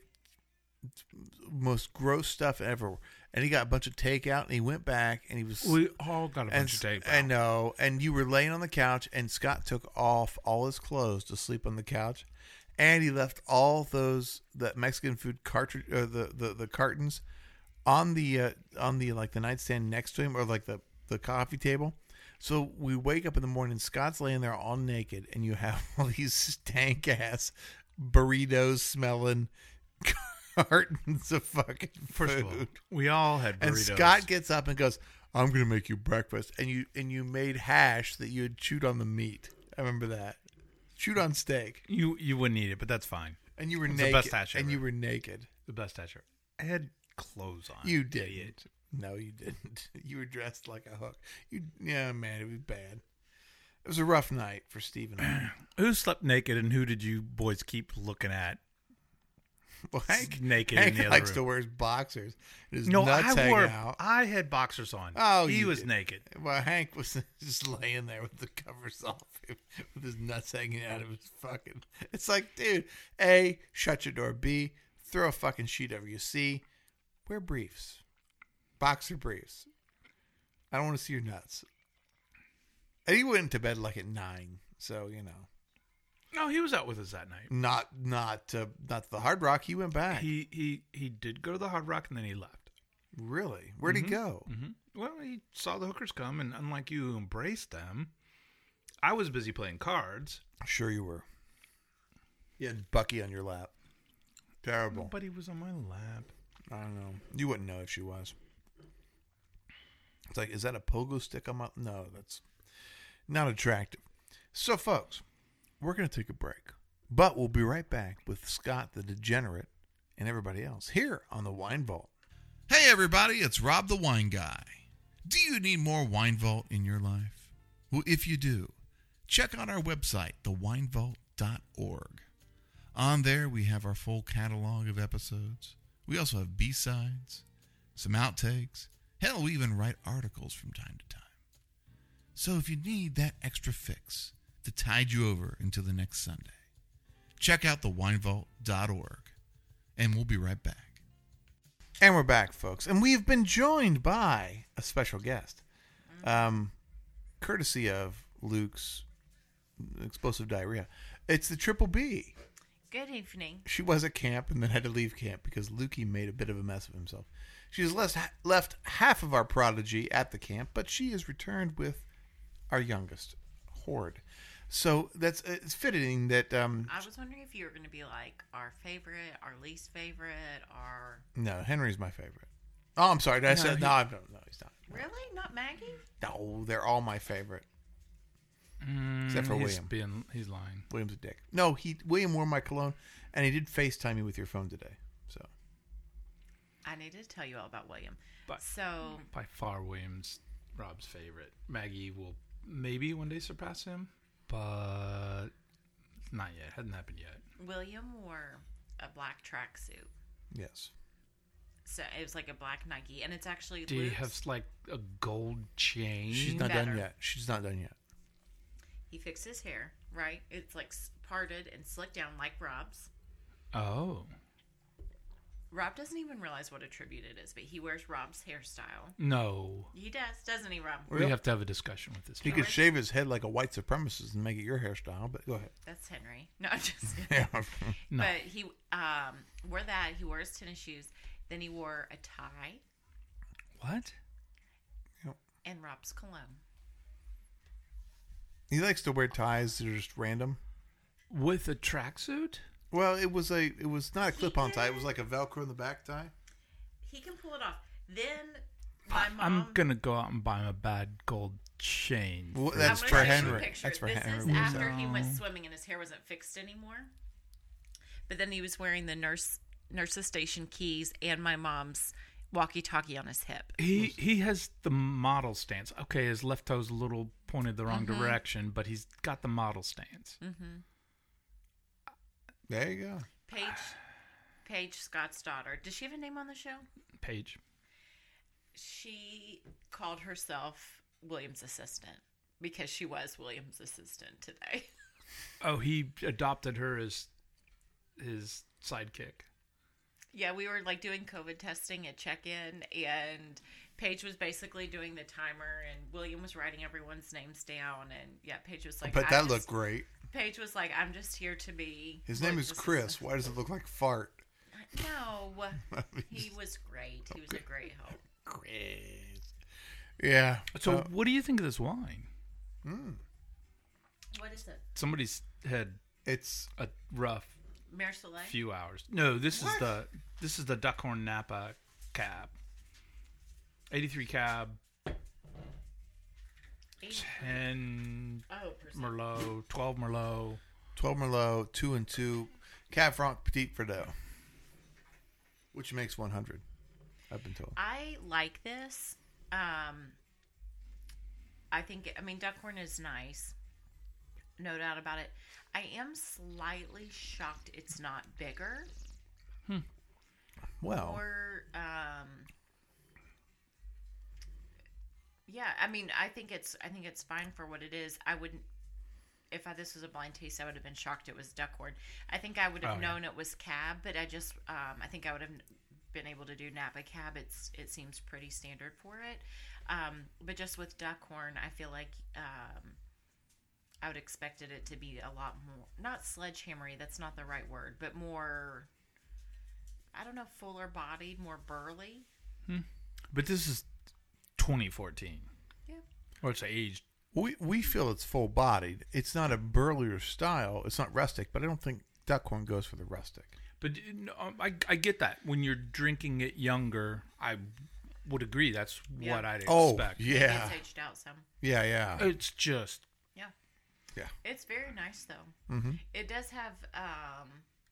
A: most gross stuff ever. And he got a bunch of takeout, and he went back, and he was
C: We all got a
A: and
C: bunch of tape.
A: I know, and you were laying on the couch, and Scott took off all his clothes to sleep on the couch, and he left all those that Mexican food cartridge, uh, the, the the cartons, on the uh, on the like the nightstand next to him, or like the the coffee table. So we wake up in the morning, Scott's laying there all naked, and you have all these stank ass burritos smelling cartons of fucking
C: First
A: food.
C: of all, we all had burritos.
A: And Scott gets up and goes, "I'm going to make you breakfast." And you and you made hash that you had chewed on the meat. I remember that. Chewed on steak.
C: you you wouldn't eat it, but that's fine.
A: And you were
C: It was the
A: naked.
C: best hash
A: and
C: ever.
A: you were naked.
C: The best hatcher. I had clothes on.
A: You
C: idiot.
A: didn't. No, you didn't. You were dressed like a hook. You yeah, man, it was bad. It was a rough night for Steve and I.
C: Who slept naked, and who did you boys keep looking at?
A: Well, Hank,
C: naked
A: Hank
C: in the other
A: likes
C: room.
A: to wear his boxers. And his
C: No,
A: nuts
C: I
A: hang
C: wore.
A: out.
C: I had boxers on.
A: Oh,
C: he
A: you
C: was
A: did.
C: naked.
A: Well, Hank was just laying there with the covers off him, with his nuts hanging out of his fucking. It's like, dude, A, shut your door. B, throw a fucking sheet over you. C, wear briefs. Boxer briefs. I don't want to see your nuts. And he went to bed like at nine, so, you know.
C: No, he was out with us that night.
A: Not not uh, not the Hard Rock. He went back.
C: He he he did go to the Hard Rock, and then he left.
A: Really? Where'd he go?
C: hmm Well, he saw the hookers come, and unlike you who embraced them, I was busy playing cards.
A: Sure you were. You had Bucky on your lap. Terrible.
C: Nobody was on my lap.
A: I don't know. You wouldn't know if she was. It's like, is that a pogo stick on my... No, that's not attractive. So, folks, we're going to take a break. But we'll be right back with Scott the Degenerate and everybody else here on the Wine Vault. Hey, everybody, it's Rob the Wine Guy. Do you need more Wine Vault in your life? Well, if you do, check out our website, the wine vault dot org. On there, we have our full catalog of episodes. We also have B-sides, some outtakes. Hell, we even write articles from time to time. So if you need that extra fix to tide you over until the next Sunday, check out the wine vault dot org, and we'll be right back. And we're back, folks. And we've been joined by a special guest, um, courtesy of Luke's explosive diarrhea. It's the Triple B.
D: Good evening.
A: She was at camp and then had to leave camp because Lukey made a bit of a mess of himself. She has left, left half of our prodigy at the camp, but she has returned with our youngest, Horde. So that's it's fitting that... Um,
D: I was wondering if you were going to be like our favorite, our least favorite, our...
A: No, Henry's my favorite. Oh, I'm sorry. Did I
C: No,
A: say...
C: he-
A: No, I don't, no, he's not.
D: Really? Not Maggie?
A: No, they're all my favorite.
C: Mm,
A: Except for
C: he's
A: William.
C: Being, he's lying.
A: William's a dick. No, he William wore my cologne, and he did FaceTime me with your phone today. So
D: I needed to tell you all about William.
C: But-
D: So,
C: By far, William's Rob's favorite. Maggie will maybe one day surpass him, but not yet. Hasn't happened yet.
D: William wore a black tracksuit.
A: yes,
D: So it was like a black Nike, and it's actually
C: Do you
D: Luke's.
C: have like a gold chain?
A: she's not
D: Better.
A: done yet. She's not done yet.
D: He fixed his hair, right? It's like s- parted and slicked down like Rob's.
C: Oh.
D: Rob doesn't even realize what a tribute it is, but he wears Rob's hairstyle.
C: No.
D: He does, doesn't he, Rob?
C: We have to have a discussion with this.
A: He
C: guy.
A: could shave his head like a white supremacist and make it your hairstyle. But go ahead.
D: That's Henry. No, I'm just kidding.
A: Yeah.
C: No.
D: But he um, wore that. He wore his tennis shoes. Then he wore a tie
C: What?
D: and Rob's cologne.
A: He likes to wear ties that are just random.
C: With a tracksuit?
A: Well, it was a it was not a clip-on tie. It
D: can-
A: was like a Velcro in the back tie.
D: He can pull it off. Then my mom.
C: I'm gonna go out and buy him a bad gold chain.
A: Well,
C: for
A: that's
D: I'm
C: his
A: for
D: gonna show you a
A: Henry.
D: picture.
A: That's for
D: this
A: Henry.
D: is
A: What is
D: after
C: that?
D: he went
C: No.
D: swimming and his hair wasn't fixed anymore. But then he was wearing the nurse nurse's station keys and my mom's walkie-talkie on his hip.
C: He he has the model stance. Okay, his left toe's a little pointed the wrong
D: Mm-hmm.
C: direction, but he's got the model stance.
A: There you go.
D: Paige, Paige Scott's daughter. Does she have a name on the show?
C: Paige.
D: She called herself William's assistant because she was William's assistant today.
C: Oh, he adopted her as his sidekick.
D: Yeah, we were like doing COVID testing at check-in, and Paige was basically doing the timer, and William was writing everyone's names down. And yeah, Paige was like,
A: But
D: I
A: that
D: just-
A: looked great.
D: Paige was like, I'm just here to be.
A: His name is
D: William's
A: Chris.
D: assistant."
A: Why does it look like fart?
D: No, he was great. He was a great help.
A: Chris. Yeah.
C: So,
A: uh,
C: what do you think of this wine?
D: What is it?
C: Somebody's had
A: it's
C: a rough
D: Mare Soleil?
C: few hours. No, this
A: What?
C: is the this is the Duckhorn Napa cab. eighty-three cab,
D: eighty
C: ten
D: Oh, percent.
C: Merlot, twelve Merlot.
A: twelve Merlot, two and two, Cab Franc Petit Verdot, which makes one hundred. I've been told.
D: I like this. Um, I think, I mean, Duckhorn is nice. No doubt about it. I am slightly shocked it's not bigger.
A: Well,
D: Or, um, yeah, I mean, I think it's, I think it's fine for what it is. I wouldn't, if I, this was a blind taste, I would have been shocked it was Duckhorn. I think I would have
C: Oh, yeah.
D: known it was Cab, but I just, um, I think I would have been able to do Napa Cab. It's, it seems pretty standard for it. Um, but just with Duckhorn, I feel like, um, I would expected it to be a lot more, not sledgehammery, that's not the right word, but more, I don't know, fuller bodied, more burly.
C: But this is twenty fourteen.
D: Yeah.
C: Or it's aged.
A: We we feel it's full bodied. It's not a burlier style. It's not rustic, but I don't think Duckhorn goes for the rustic.
C: But no, I, I get that. When you're drinking it younger, I would agree. That's
D: Yeah.
C: what I'd
A: Oh,
C: expect.
A: yeah.
D: It's aged out some.
A: Yeah, yeah.
C: It's just,
D: Yeah.
A: Yeah.
D: It's very nice though.
A: Mm-hmm.
D: It does have um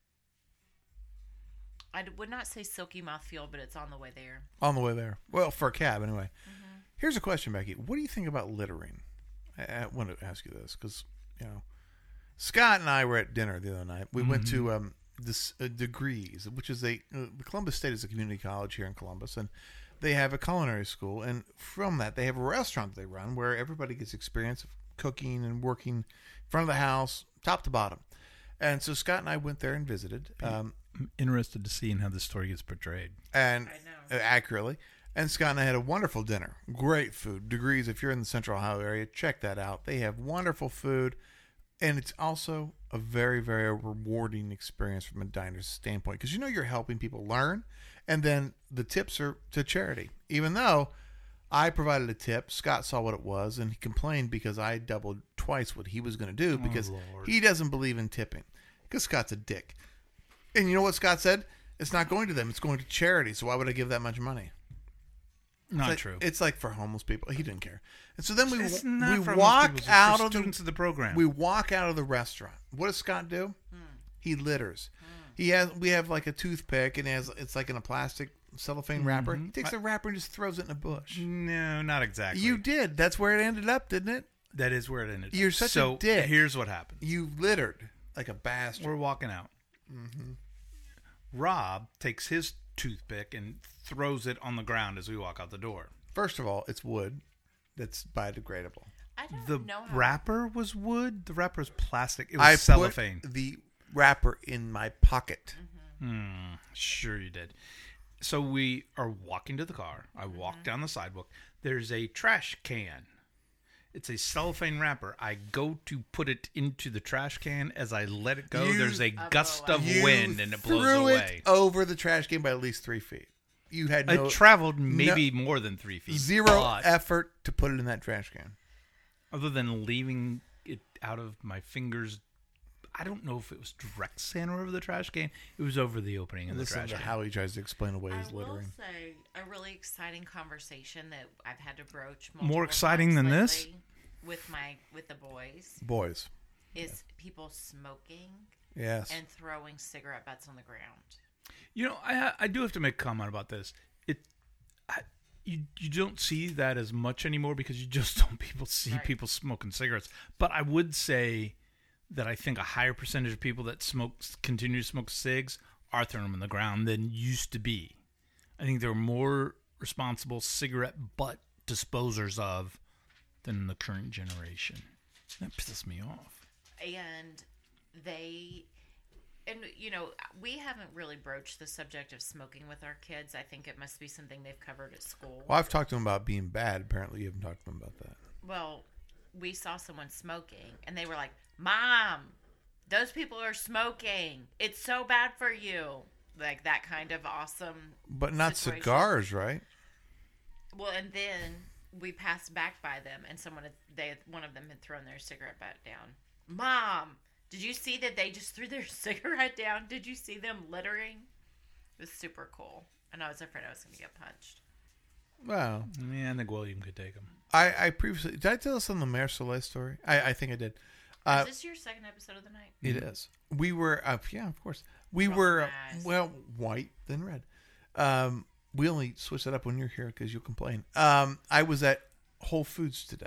D: I d- would not say silky mouthfeel, but it's on the way there.
A: On the way there. Well, for a cab, anyway. Mm-hmm. Here's a question, Becky. What do you think about littering? I, I want to ask you this because, you know, Scott and I were at dinner the other night. We mm-hmm. went to um, this uh, Degrees, which is a uh, Columbus State is a community college here in Columbus, and they have a culinary school. And from that, they have a restaurant they run where everybody gets experience of cooking and working in front of the house, top to bottom. And so Scott and I went there and visited. Um,
C: I'm interested to see how this story gets portrayed.
A: And
D: I know.
A: uh, accurately. And Scott and I had a wonderful dinner. Great food. Degrees, if you're in the Central Ohio area, check that out. They have wonderful food. And it's also a very, very rewarding experience from a diner's standpoint. Because you know you're helping people learn. And then the tips are to charity. Even though I provided a tip, Scott saw what it was. And he complained because I doubled twice what he was going to do. Because
C: Lord.
A: he doesn't believe in tipping. Because Scott's a dick. And you know what Scott said? It's not going to them. It's going to charity. So why would I give that much money?
C: Not
A: It's like,
C: true.
A: It's like for homeless people. He didn't care. And so then we
C: It's not
A: we
C: for
A: walk
C: most people, it's
A: out
C: for
A: of the,
C: students of the program.
A: we walk out of the restaurant. What does Scott do?
D: Hmm.
A: He litters. He has we have like a toothpick and it has it's like in a plastic cellophane wrapper. He takes the wrapper and just throws it in a bush.
C: No, not exactly.
A: You did. That's where it ended up, didn't it?
C: That is where it ended.
A: You're such a
C: so
A: dick.
C: Here's what happened.
A: You littered like a bastard.
C: We're walking out. Mm-hmm. Rob takes his toothpick and throws it on the ground as we walk out the door.
A: First of all, it's wood that's biodegradable.
D: I don't
C: The
D: know how
C: wrapper was wood. The wrapper was plastic. It was
A: I
C: cellophane.
A: put the wrapper in my pocket.
C: Hmm, sure you did. So we are walking to the car. I walk down the sidewalk. There's a trash can. It's a cellophane wrapper. I go to put it into the trash can. As I let it go,
A: You-
C: there's a
D: Uh,
C: gust
D: blow
C: of
A: You
C: wind and it blows
A: threw
C: away.
A: it over the trash can by at least three feet. You had no
C: it traveled maybe more than three feet.
A: zero
C: but
A: effort to put it in that trash can.
C: other than leaving it out of my fingers. I don't know if it was direct sand over the trash can. It was over the opening of the
A: Listen
C: trash
A: to
C: can.
A: how he tries to explain away
D: I
A: his
D: will
A: littering.
D: say a really exciting conversation that I've had to broach multiple
C: More exciting
D: times
C: than this?
D: lately with my with the boys
A: Boys,
D: is people smoking
A: yes.
D: and throwing cigarette butts on the ground.
C: You know, I I do have to make a comment about this. It, I, you you don't see that as much anymore because you just don't people see
D: Right.
C: people smoking cigarettes. But I would say that I think a higher percentage of people that smoke continue to smoke cigs are throwing them on the ground than used to be. I think there are more responsible cigarette butt disposers of than the current generation. That pisses me off.
D: And they and you know we haven't really broached the subject of smoking with our kids. I think it must be something they've covered at school.
A: Well, I've talked to him about being bad. Apparently, you haven't talked to him about that.
D: Well, we saw someone smoking and they were like, "Mom, those people are smoking. It's so bad for you." Like that kind of awesome.
A: But not
D: situation.
A: cigars, right?
D: Well, and then we passed back by them, and someone had, they one of them had thrown their cigarette butt down. Mom, did you see that they just threw their cigarette down? Did you see them littering? It was super cool, and I was afraid I was going to get punched.
A: Well,
C: Yeah, I think William could take them.
A: I, I previously did I tell us on the Mare Soleil story? I, I think I did. Uh,
D: Is this your second episode of the night?
A: It is. We were, uh, yeah, of course. We
D: Roll
A: were,
D: your
A: uh,
D: eyes.
A: well, white then red. Um, we only switch that up when you're here because you'll complain. Um, I was at Whole Foods today,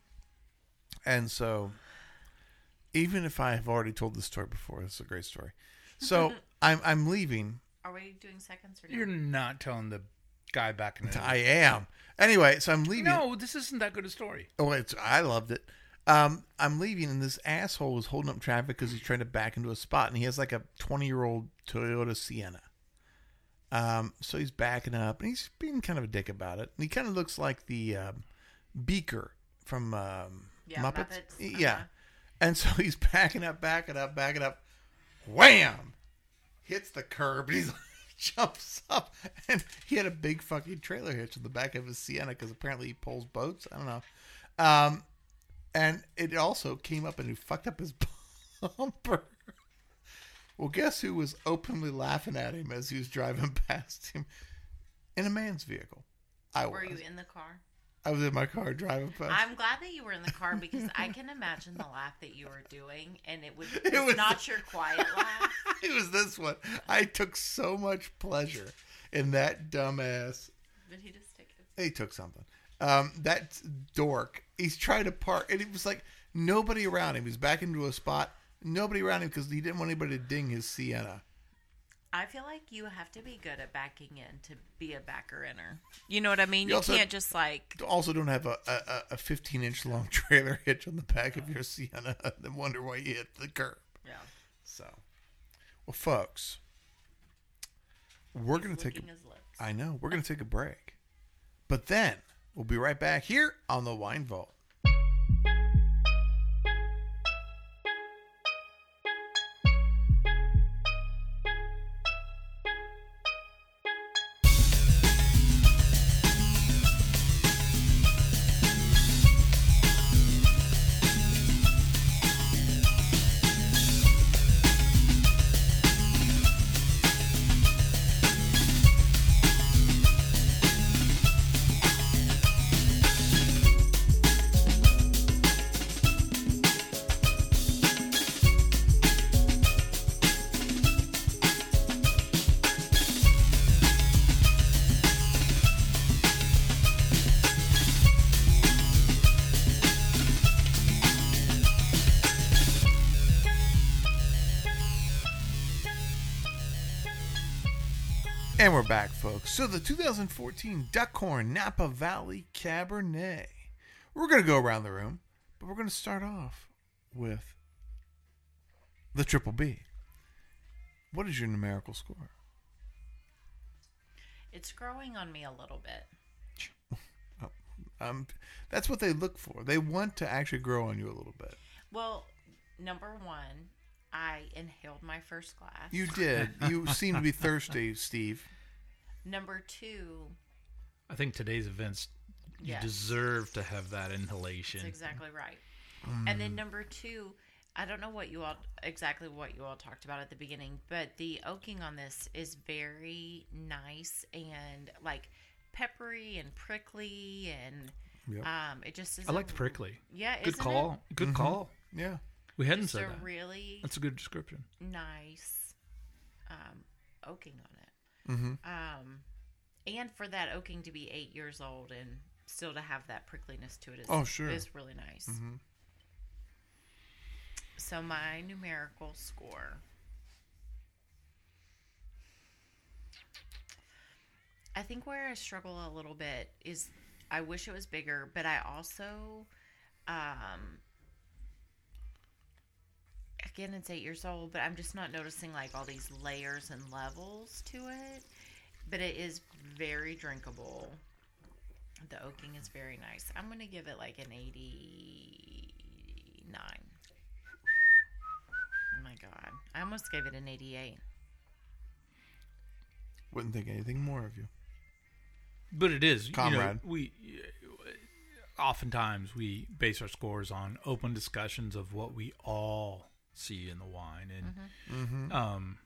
A: and so even if I have already told this story before, this is a great story. So I'm I'm leaving.
D: Are we doing seconds or no?
C: You're not telling the guy back in the
A: I am anyway. So I'm leaving.
C: No, this isn't that good a story.
A: Oh, it's I loved it. Um, I'm leaving, and this asshole was holding up traffic because he's trying to back into a spot, and he has like a twenty year old Toyota Sienna. Um, so he's backing up, and he's being kind of a dick about it. And he kind of looks like the um, Beaker from um,
D: Yeah,
A: Muppets.
D: Muppets,
A: Yeah,
D: uh-huh.
A: and so he's backing up, backing up, backing up. Wham! Hits the curb, and he's jumps up, and he had a big fucking trailer hitch in the back of his Sienna because apparently he pulls boats. I don't know. Um, and it also came up and he fucked up his bumper. Well, guess who was openly laughing at him as he was driving past him in a man's vehicle? I
D: Were
A: was.
D: you in the car?
A: I was in my car driving past.
D: I'm glad that you were in the car because I can imagine the laugh that you were doing, and it was,
A: It
D: it's
A: was-
D: not your quiet laugh.
A: It was this one. I took so much pleasure in that dumbass.
D: Did he just take it?
A: He took something. Um, that dork. He's trying to park, and it was like nobody around him. He was back into a spot. Nobody around him because he didn't want anybody to ding his Sienna.
D: I feel like you have to be good at backing in to be a backer-inner. You know what I mean?
A: You
D: You,
A: also-
D: can't just like...
A: Also, don't have a a, a fifteen inch long trailer hitch on the back of your Sienna and then wonder why you hit the curb.
D: Yeah.
A: So, well, folks, we're
D: He's
A: gonna take.
D: licking
A: A,
D: his lips.
A: I know we're gonna take a break, but then we'll be right back here on the Wine Vault. And we're back, folks. So the two thousand fourteen Duckhorn Napa Valley Cabernet. We're going to go around the room, but we're going to start off with the Triple B. What is your numerical score?
D: It's growing on me a little bit.
A: Um, that's what they look for. They want to actually grow on you a little bit.
D: Well, number one, I inhaled my first glass.
A: You did. You seem to be thirsty, Steve.
D: Number two,
C: I think today's events, you
D: Yes.
C: deserve to have that inhalation.
D: that's exactly right.
A: Mm.
D: And then number two, I don't know what you all exactly what you all talked about at the beginning, but the oaking on this is very nice and like peppery and prickly, and
A: Yep.
D: um, it just is.
C: I like the prickly.
D: Yeah,
C: Good
D: isn't
C: call. Good
A: Mhm.
C: call.
A: Yeah.
C: We
D: It?
C: hadn't
D: Just
C: said
D: a
C: that.
D: really
C: That's a good description.
D: nice um, oaking on it.
A: Mm-hmm.
D: Um, and for that oaking to be eight years old and still to have that prickliness to it is,
A: Oh, sure.
D: is really nice.
A: Mm-hmm.
D: So my numerical score, I think where I struggle a little bit is I wish it was bigger, but I also, um, again, it's eight years old, but I'm just not noticing like all these layers and levels to it. But it is very drinkable. The oaking is very nice. I'm going to give it like an eighty-nine. Oh my God. I almost gave it an eighty-eight.
A: Wouldn't think anything more of you.
C: But it is,
A: Comrade.
C: You know, we oftentimes we base our scores on open discussions of what we all see in the wine, and
A: Mm-hmm.
C: um,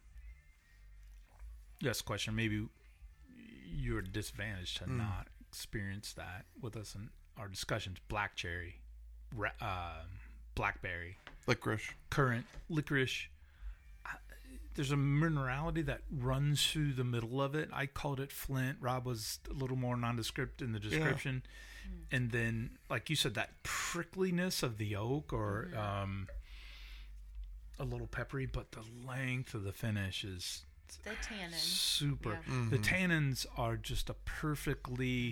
C: yes, question. Maybe you're disadvantaged to
A: Mm.
C: not experience that with us in our discussions. Black cherry, ra- um, blackberry,
A: Licorice.
C: currant, licorice. Uh, There's a minerality that runs through the middle of it. I called it Flint. Rob was a little more nondescript in the description. And then, like you said, that prickliness of the oak, or um, a little peppery, but the length of the finish is
D: The tannin.
C: super.
D: Yeah.
A: Mm-hmm.
C: The tannins are just a perfectly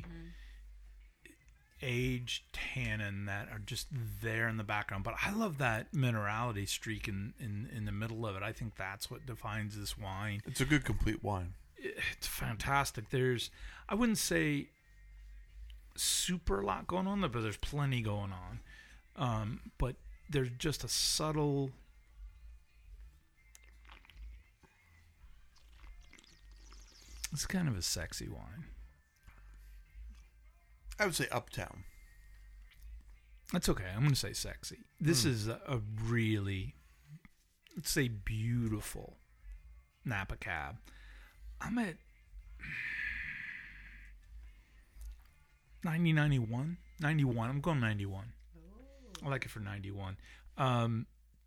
C: aged tannin that are just there in the background. But I love that minerality streak in, in, in the middle of it. I think that's what defines this wine.
A: It's a good complete wine.
C: It's fantastic. There's, I wouldn't say super lot going on there, but there's plenty going on. Um, but there's just a subtle It's kind of a sexy wine.
A: I would say Uptown.
C: That's okay. I'm going to say sexy. This
A: Mm.
C: is a, a really, let's say, beautiful Napa Cab. I'm at ninety, ninety-one. ninety-one. I'm going ninety-one. I like it for ninety-one. Um,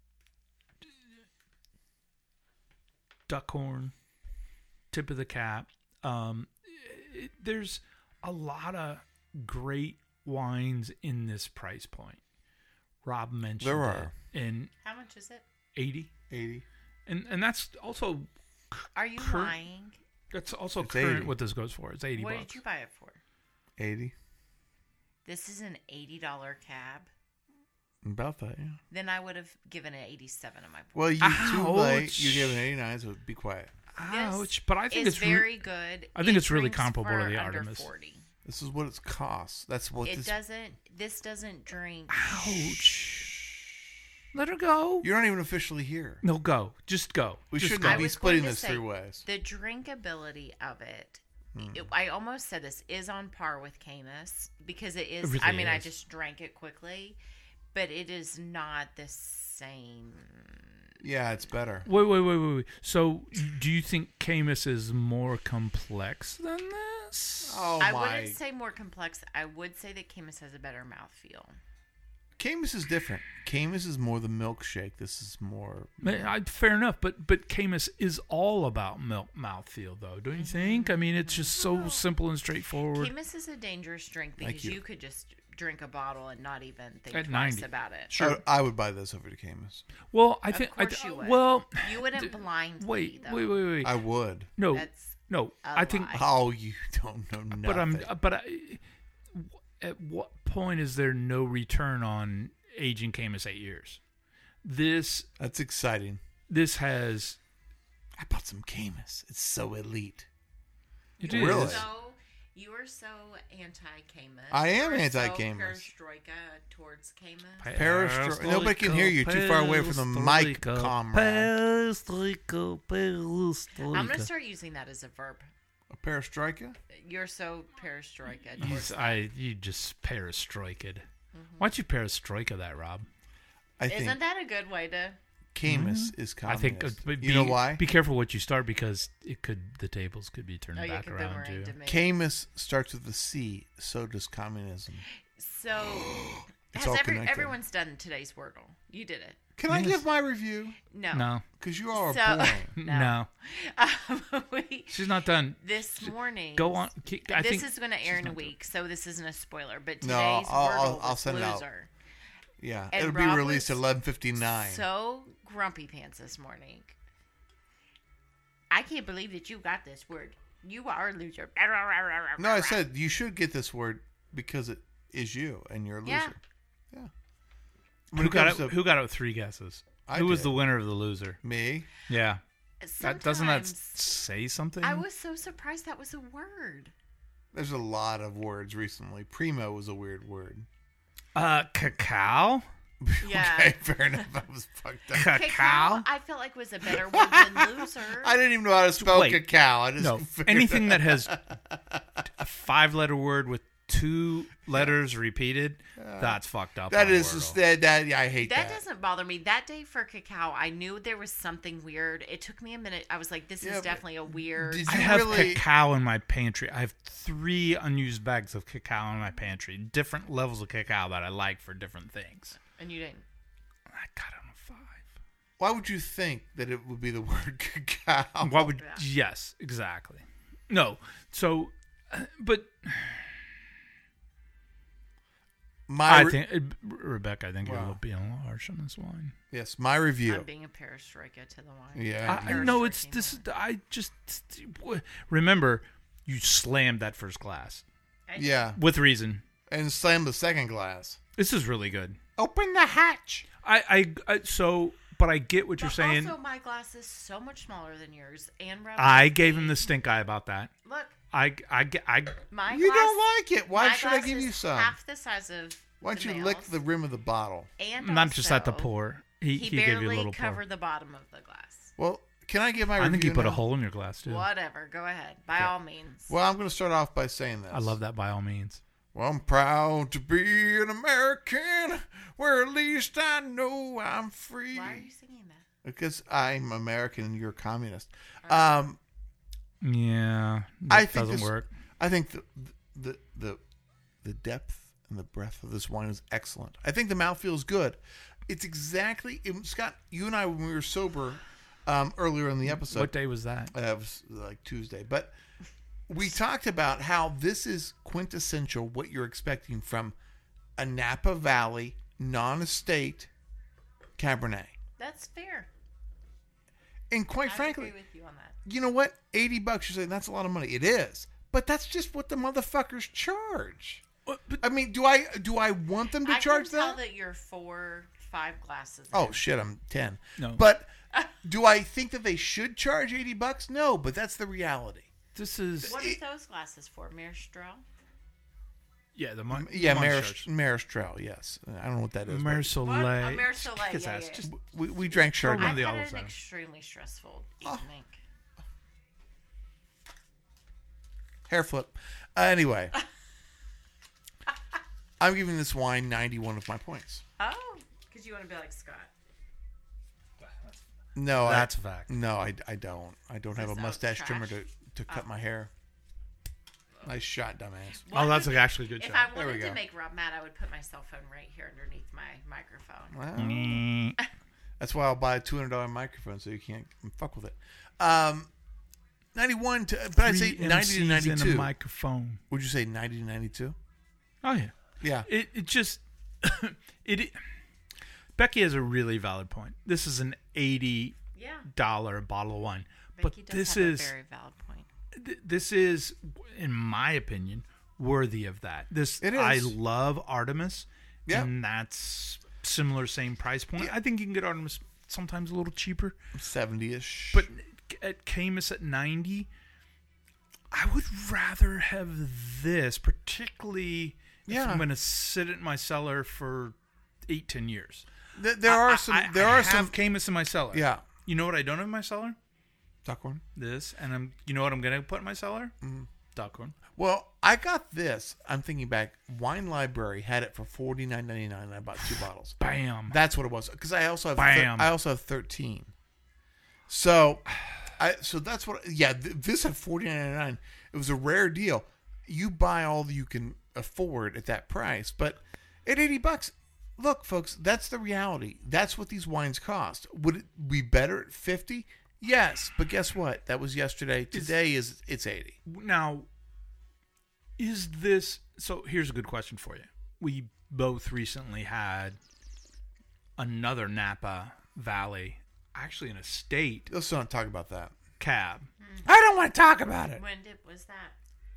C: Duckhorn, tip of the cap. Um, it, there's a lot of great wines in this price point. Rob mentioned
A: There are.
C: it. And
D: How much is it?
C: eighty.
A: eighty.
C: And and that's also
D: Are you
C: Cur-
D: lying?
C: that's also
A: It's
C: current
A: eighty.
C: what this goes for. It's eighty
D: What
C: bucks.
D: did you buy it for?
A: eighty.
D: This is an eighty dollar cab.
A: About that, yeah.
D: Then I would have given it eighty-seven on my board.
A: Well, you too late.
C: Ouch.
A: You gave an eighty-nine, so be quiet.
C: Ouch! But I think
D: it's
C: it's re-
D: very good.
C: I think
D: It
C: it's really
D: drinks
C: comparable to
D: for
C: the
D: under
C: Artemis.
D: forty.
A: This is what it costs. That's what
D: It
A: this.
D: doesn't. This doesn't drink.
C: Ouch! Let her go.
A: You're not even officially here.
C: No, go. Just go.
A: We
C: Just
A: should
C: go.
A: not
D: I
A: be
D: was
A: splitting
D: going to
A: this
D: say,
A: three ways.
D: The drinkability of it,
A: Hmm.
D: it- I almost said this, is on par with Camus because it is.
C: It
D: I
C: really
D: mean, I
C: is.
D: just drank it quickly, but it is not the same.
A: Yeah, it's better.
C: Wait, wait, wait, wait, wait. So, do you think Camus is more complex than this?
A: Oh
D: I
A: my!
D: wouldn't say more complex. I would say that Camus has a better mouthfeel.
A: Camus is different. Camus is more the milkshake. This is more.
C: I, I- fair enough, but but Camus is all about milk mouthfeel, though, don't you think? I mean, it's just so simple and straightforward.
D: Camus is a dangerous drink
A: Thank
D: because
A: you.
D: you. could just drink a bottle and not even think
C: At
D: twice
C: ninety.
D: about it.
C: Sure.
A: I, I would buy this over to Camus.
C: Well, I
D: Of
C: think. I
D: course
C: th-
D: you would.
C: Well,
D: You wouldn't blindly,
C: wait,
D: though.
C: wait, wait, wait.
A: I would.
C: no,
D: That's
C: no.
D: a
C: I think.
D: lie.
A: Oh, you don't know nothing.
C: But I'm. But I, at what point is there no return on aging Camus eight years? This
A: That's exciting.
C: this has.
A: I bought some Camus. It's so elite.
C: It
A: Really?
C: is.
D: So you are so anti-Camus.
A: I am
D: You are
A: anti-Camus.
D: So perestroika towards Camus.
A: Peristro- Nobody can hear you. Too far away from the mic, comrade.
C: Perestroika, perestroika.
D: I'm gonna start using that as a verb.
A: A perestroika?
D: You're so perestroika.
C: You,
D: Towards
C: I, you just perestroiked. Why don't you perestroika that, Rob?
A: I think
D: Isn't that a good way to?
A: Camus is
C: I
A: communist.
C: think. Uh, but
A: you
C: be,
A: know why?
C: Be careful what you start because it could the tables could be turned
D: Oh, you
C: back
D: can
C: around
D: boomerang
C: you.
D: to me.
A: Camus starts with a C. So does communism.
D: So
A: It's
D: has
A: all
D: every,
A: connected.
D: everyone's done today's Wordle? You did it.
A: Can I
C: Yes.
A: give my review?
D: No.
C: No,
A: Because you all are
D: So-
A: boring.
C: no,
D: Um, we,
C: she's not done.
D: this morning.
C: Go on. I
D: this
C: think
D: is going to air in a
C: not
D: week, so this isn't a spoiler. But
A: No,
D: today's
A: I'll-
D: Wordle
A: I'll- I'll
D: was
A: send it out.
D: loser.
A: Yeah,
D: And
A: it'll be
D: Rob
A: released at
D: was
A: eleven fifty-nine.
D: So grumpy pants this morning. I can't believe that you got this word. You are a loser.
A: No, I said you should get this word because it is you and you're a loser.
D: Yeah.
A: Yeah. When
C: who
A: it
C: got
A: comes
C: it?
A: to
C: Who got out three guesses?
A: I
C: who was
A: did.
C: the winner of the loser?
A: me,
C: Yeah, that, doesn't that
D: Sometimes
C: say something?
D: I was so surprised that was a word.
A: there's a lot of words recently. Primo was a weird word.
C: uh, cacao.
D: Yeah.
A: Okay, fair enough. I was fucked up.
C: Cacao.
D: Cacao, I felt like was a better word than loser.
A: I didn't even know how to spell
C: Wait.
A: cacao. I just
C: No,
A: figured
C: anything
A: out-
C: that has a five-letter word with two letters repeated, that's fucked up.
A: That
C: on
A: is
C: Wordle.
A: just, that, that. Yeah, I hate
D: That
A: that.
D: doesn't bother me. That day for cacao, I knew there was something weird. It took me a minute. I was like, this
A: Yeah,
D: is
A: but
D: definitely a weird.
A: did
C: I
A: you
C: have
A: really-
C: cacao in my pantry. I have three unused bags of cacao in my pantry. Different levels of cacao that I like for different things.
D: And you didn't.
C: I got it on a five.
A: Why would you think that it would be the word cacao?
C: What would?
D: Yeah.
C: Yes, exactly. No. So, uh, but
A: My
C: I
A: re-
C: think uh, Rebecca. I think
A: Wow.
C: you're being a little harsh on this wine.
A: yes, my review.
D: I'm being a perestroika to the wine.
A: Yeah.
C: I, I know it's this. is I just remember you slammed that first glass
D: I-
A: yeah,
C: with reason.
A: and slam the second glass.
C: This is really good.
A: Open the hatch.
C: I, I, I so, but I get what you're
D: But
C: saying.
D: also, my glass is so much smaller than yours. And Rob
C: I
D: knows
C: gave
D: me.
C: him the stink eye about that.
D: Look,
C: I, I, I,
D: my
A: You
D: glass.
A: don't like it. Why
D: my
A: should I
D: glass
A: give
D: is
A: you some?
D: Half the size of.
A: Why don't
D: the
A: you lick
D: male's,
A: the rim of the bottle?
D: And
C: not just at the
D: also,
C: pour. He,
D: He,
C: he, gave you a
D: barely
C: little pour.
D: covered the bottom of the glass.
A: Well, can I give my
C: I
A: review
C: think you put a
A: now?
C: hole in your glass too.
D: Whatever. Go ahead. By all means.
A: Well, I'm going to start off by saying this.
C: I love that by all means.
A: Well, I'm proud to be an American, where at least I know I'm free.
D: Why are you singing that?
A: Because I'm American and you're a communist. Um,
C: Yeah, that
A: I think
C: doesn't
A: this-
C: work.
A: I think the, the the the depth and the breadth of this wine is excellent. I think the mouthfeel is good. It's exactly it, Scott. You and I, when we were sober um, earlier in the episode,
C: What day was that?
A: uh, it was like Tuesday, but we talked about how this is quintessential what you're expecting from a Napa Valley non-estate Cabernet.
D: That's fair.
A: And quite
D: I
A: frankly,
D: agree with you on that.
A: you know what? eighty bucks, you're saying that's a lot of money. It is. But that's just what the motherfuckers charge. I mean, do I do I want them to
D: I
A: charge
D: can tell
A: that?
D: that you're four, five glasses.
A: Oh
D: in.
A: shit, I'm ten.
C: No.
A: But do I think that they should charge eighty bucks? No, but that's the reality.
C: This is
D: What are those glasses for? Meerstrahl?
C: yeah the Mon-
A: Yeah,
C: Monsters.
A: Maris Trail, yes. I don't know what that is. but
C: Mer
D: What?
C: Soleil.
D: A Mer Soleil,
C: Kick his
D: yeah,
C: ass.
D: yeah.
C: Just
A: we, we drank
C: Throw one
A: Chardonnay.
C: of the
D: I've
C: olives
D: had an
C: out.
D: extremely stressful
A: Oh.
D: evening.
A: Hair flip. Uh, anyway. I'm giving this wine ninety-one of my points.
D: Oh, because you want to be like Scott.
A: No,
C: That's
A: I,
C: a fact.
A: No, I, I don't. I don't have a
D: This
A: mustache
D: trash?
A: trimmer to, to cut my hair. Nice shot, dumbass.
C: Oh, that's like actually a good
D: If
C: shot.
D: I
A: There we
D: wanted
A: go.
D: to make Rob mad, I would put my cell phone right here underneath my microphone.
A: Well,
C: Mm.
A: that's why I'll buy a two hundred dollars microphone so you can't fuck with it. Um, ninety-one to, but I'd say
C: Three
A: ninety to
C: M Cs and
A: ninety-two.
C: a microphone.
A: Would you say ninety to ninety-two?
C: Oh yeah.
A: Yeah.
C: It it just it, it. Becky has a really valid point. This is an eighty
D: Yeah.
C: dollar bottle of wine,
D: Becky
C: but
D: does
C: this
D: have
C: is
D: a very valid point.
C: th- this is, in my opinion, worthy of that. This
A: It is.
C: I love Artemis,
A: Yeah.
C: and that's similar, same price point.
A: Yeah.
C: I think you can get Artemis sometimes a little cheaper,
A: seventy-ish.
C: but at Camus at ninety, I would rather have this, particularly if
A: Yeah.
C: I'm going to sit it in my cellar for eight, ten years.
A: Th- there are
C: I-
A: some.
C: I,
A: there
C: I
A: are
C: have
A: some.
C: Camus in my cellar.
A: Yeah.
C: You know what I don't have in my cellar?
A: Duckhorn.
C: This, and I'm. You know what I'm gonna put in my cellar? Mm. Duckhorn.
A: Well, I got this. I'm thinking back. Wine Library had it for forty-nine ninety-nine, and I bought two bottles.
C: Bam.
A: That's what it was. Because I also have.
C: Bam.
A: Thir- I also have thirteen. So, I so that's what. Yeah, th- this at forty-nine ninety-nine. It was a rare deal. You buy all you can afford at that price, but at eighty bucks. Look, folks, that's the reality. That's what these wines cost. Would it be better at fifty? Yes, but guess what? That was yesterday. Today is it's eighty.
C: Now, is this so? Here's a good question for you. We both recently had another Napa Valley, actually an estate
A: Let's not talk about that.
C: cab.
A: I don't want to talk about it.
D: When did was that?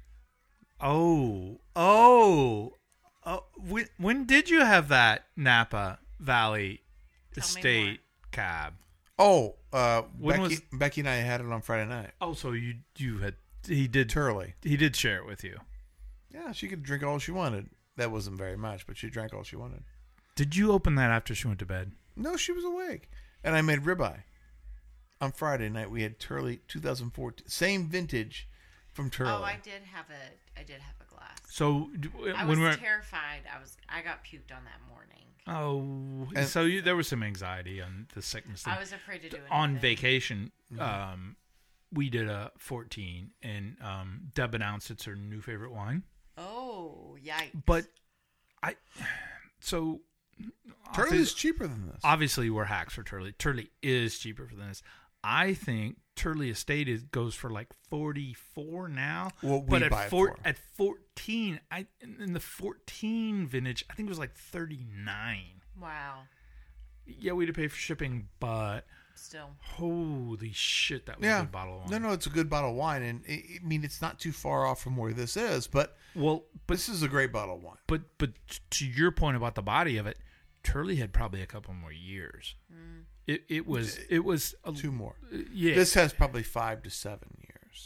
C: Oh, oh, oh! When, when did you have that Napa Valley
D: Tell me
C: estate cab?
A: Oh, uh,
C: When
A: Becky,
C: was-
A: Becky and I had it on Friday night.
C: Oh, so you you had he did
A: Turley.
C: he did share it with you.
A: Yeah, she could drink all she wanted. That wasn't very much, but she drank all she wanted.
C: Did you open that after she went to bed?
A: No, she was awake. And I made ribeye. On Friday night, we had Turley twenty fourteen. Same vintage from Turley.
D: Oh, I did have a. I did have a glass.
C: So d-
D: I
C: when
D: was
C: we were
D: terrified. I was. I got puked on that morning.
C: oh,
A: And-
C: so you, there was some anxiety on the sickness thing.
D: I was afraid to do it
C: on vacation. Um, we did a fourteen, and um, Deb announced it's her new favorite wine.
D: Oh, yikes!
C: But I, so
A: Turley's cheaper than this.
C: obviously we're hacks for Turley. Turley is cheaper for this. I think Turley Estate is, goes for like forty four now.
A: What we
C: but at
A: buy it
C: four,
A: for.
C: at fourteen, I in the fourteen vintage, I think it was like thirty nine.
D: Wow.
C: Yeah, we had to pay for shipping, but
D: Still.
C: holy shit, that was a
A: yeah.
C: good bottle of wine.
A: No, no, it's a good bottle of wine. And it, I mean, it's not too far off from where this is, but,
C: Well,
A: but this is a great bottle of wine.
C: but but to your point about the body of it, Turley had probably a couple more years.
D: Mm.
C: It it was it was a,
A: Two more.
C: yeah.
A: This has probably five to seven years.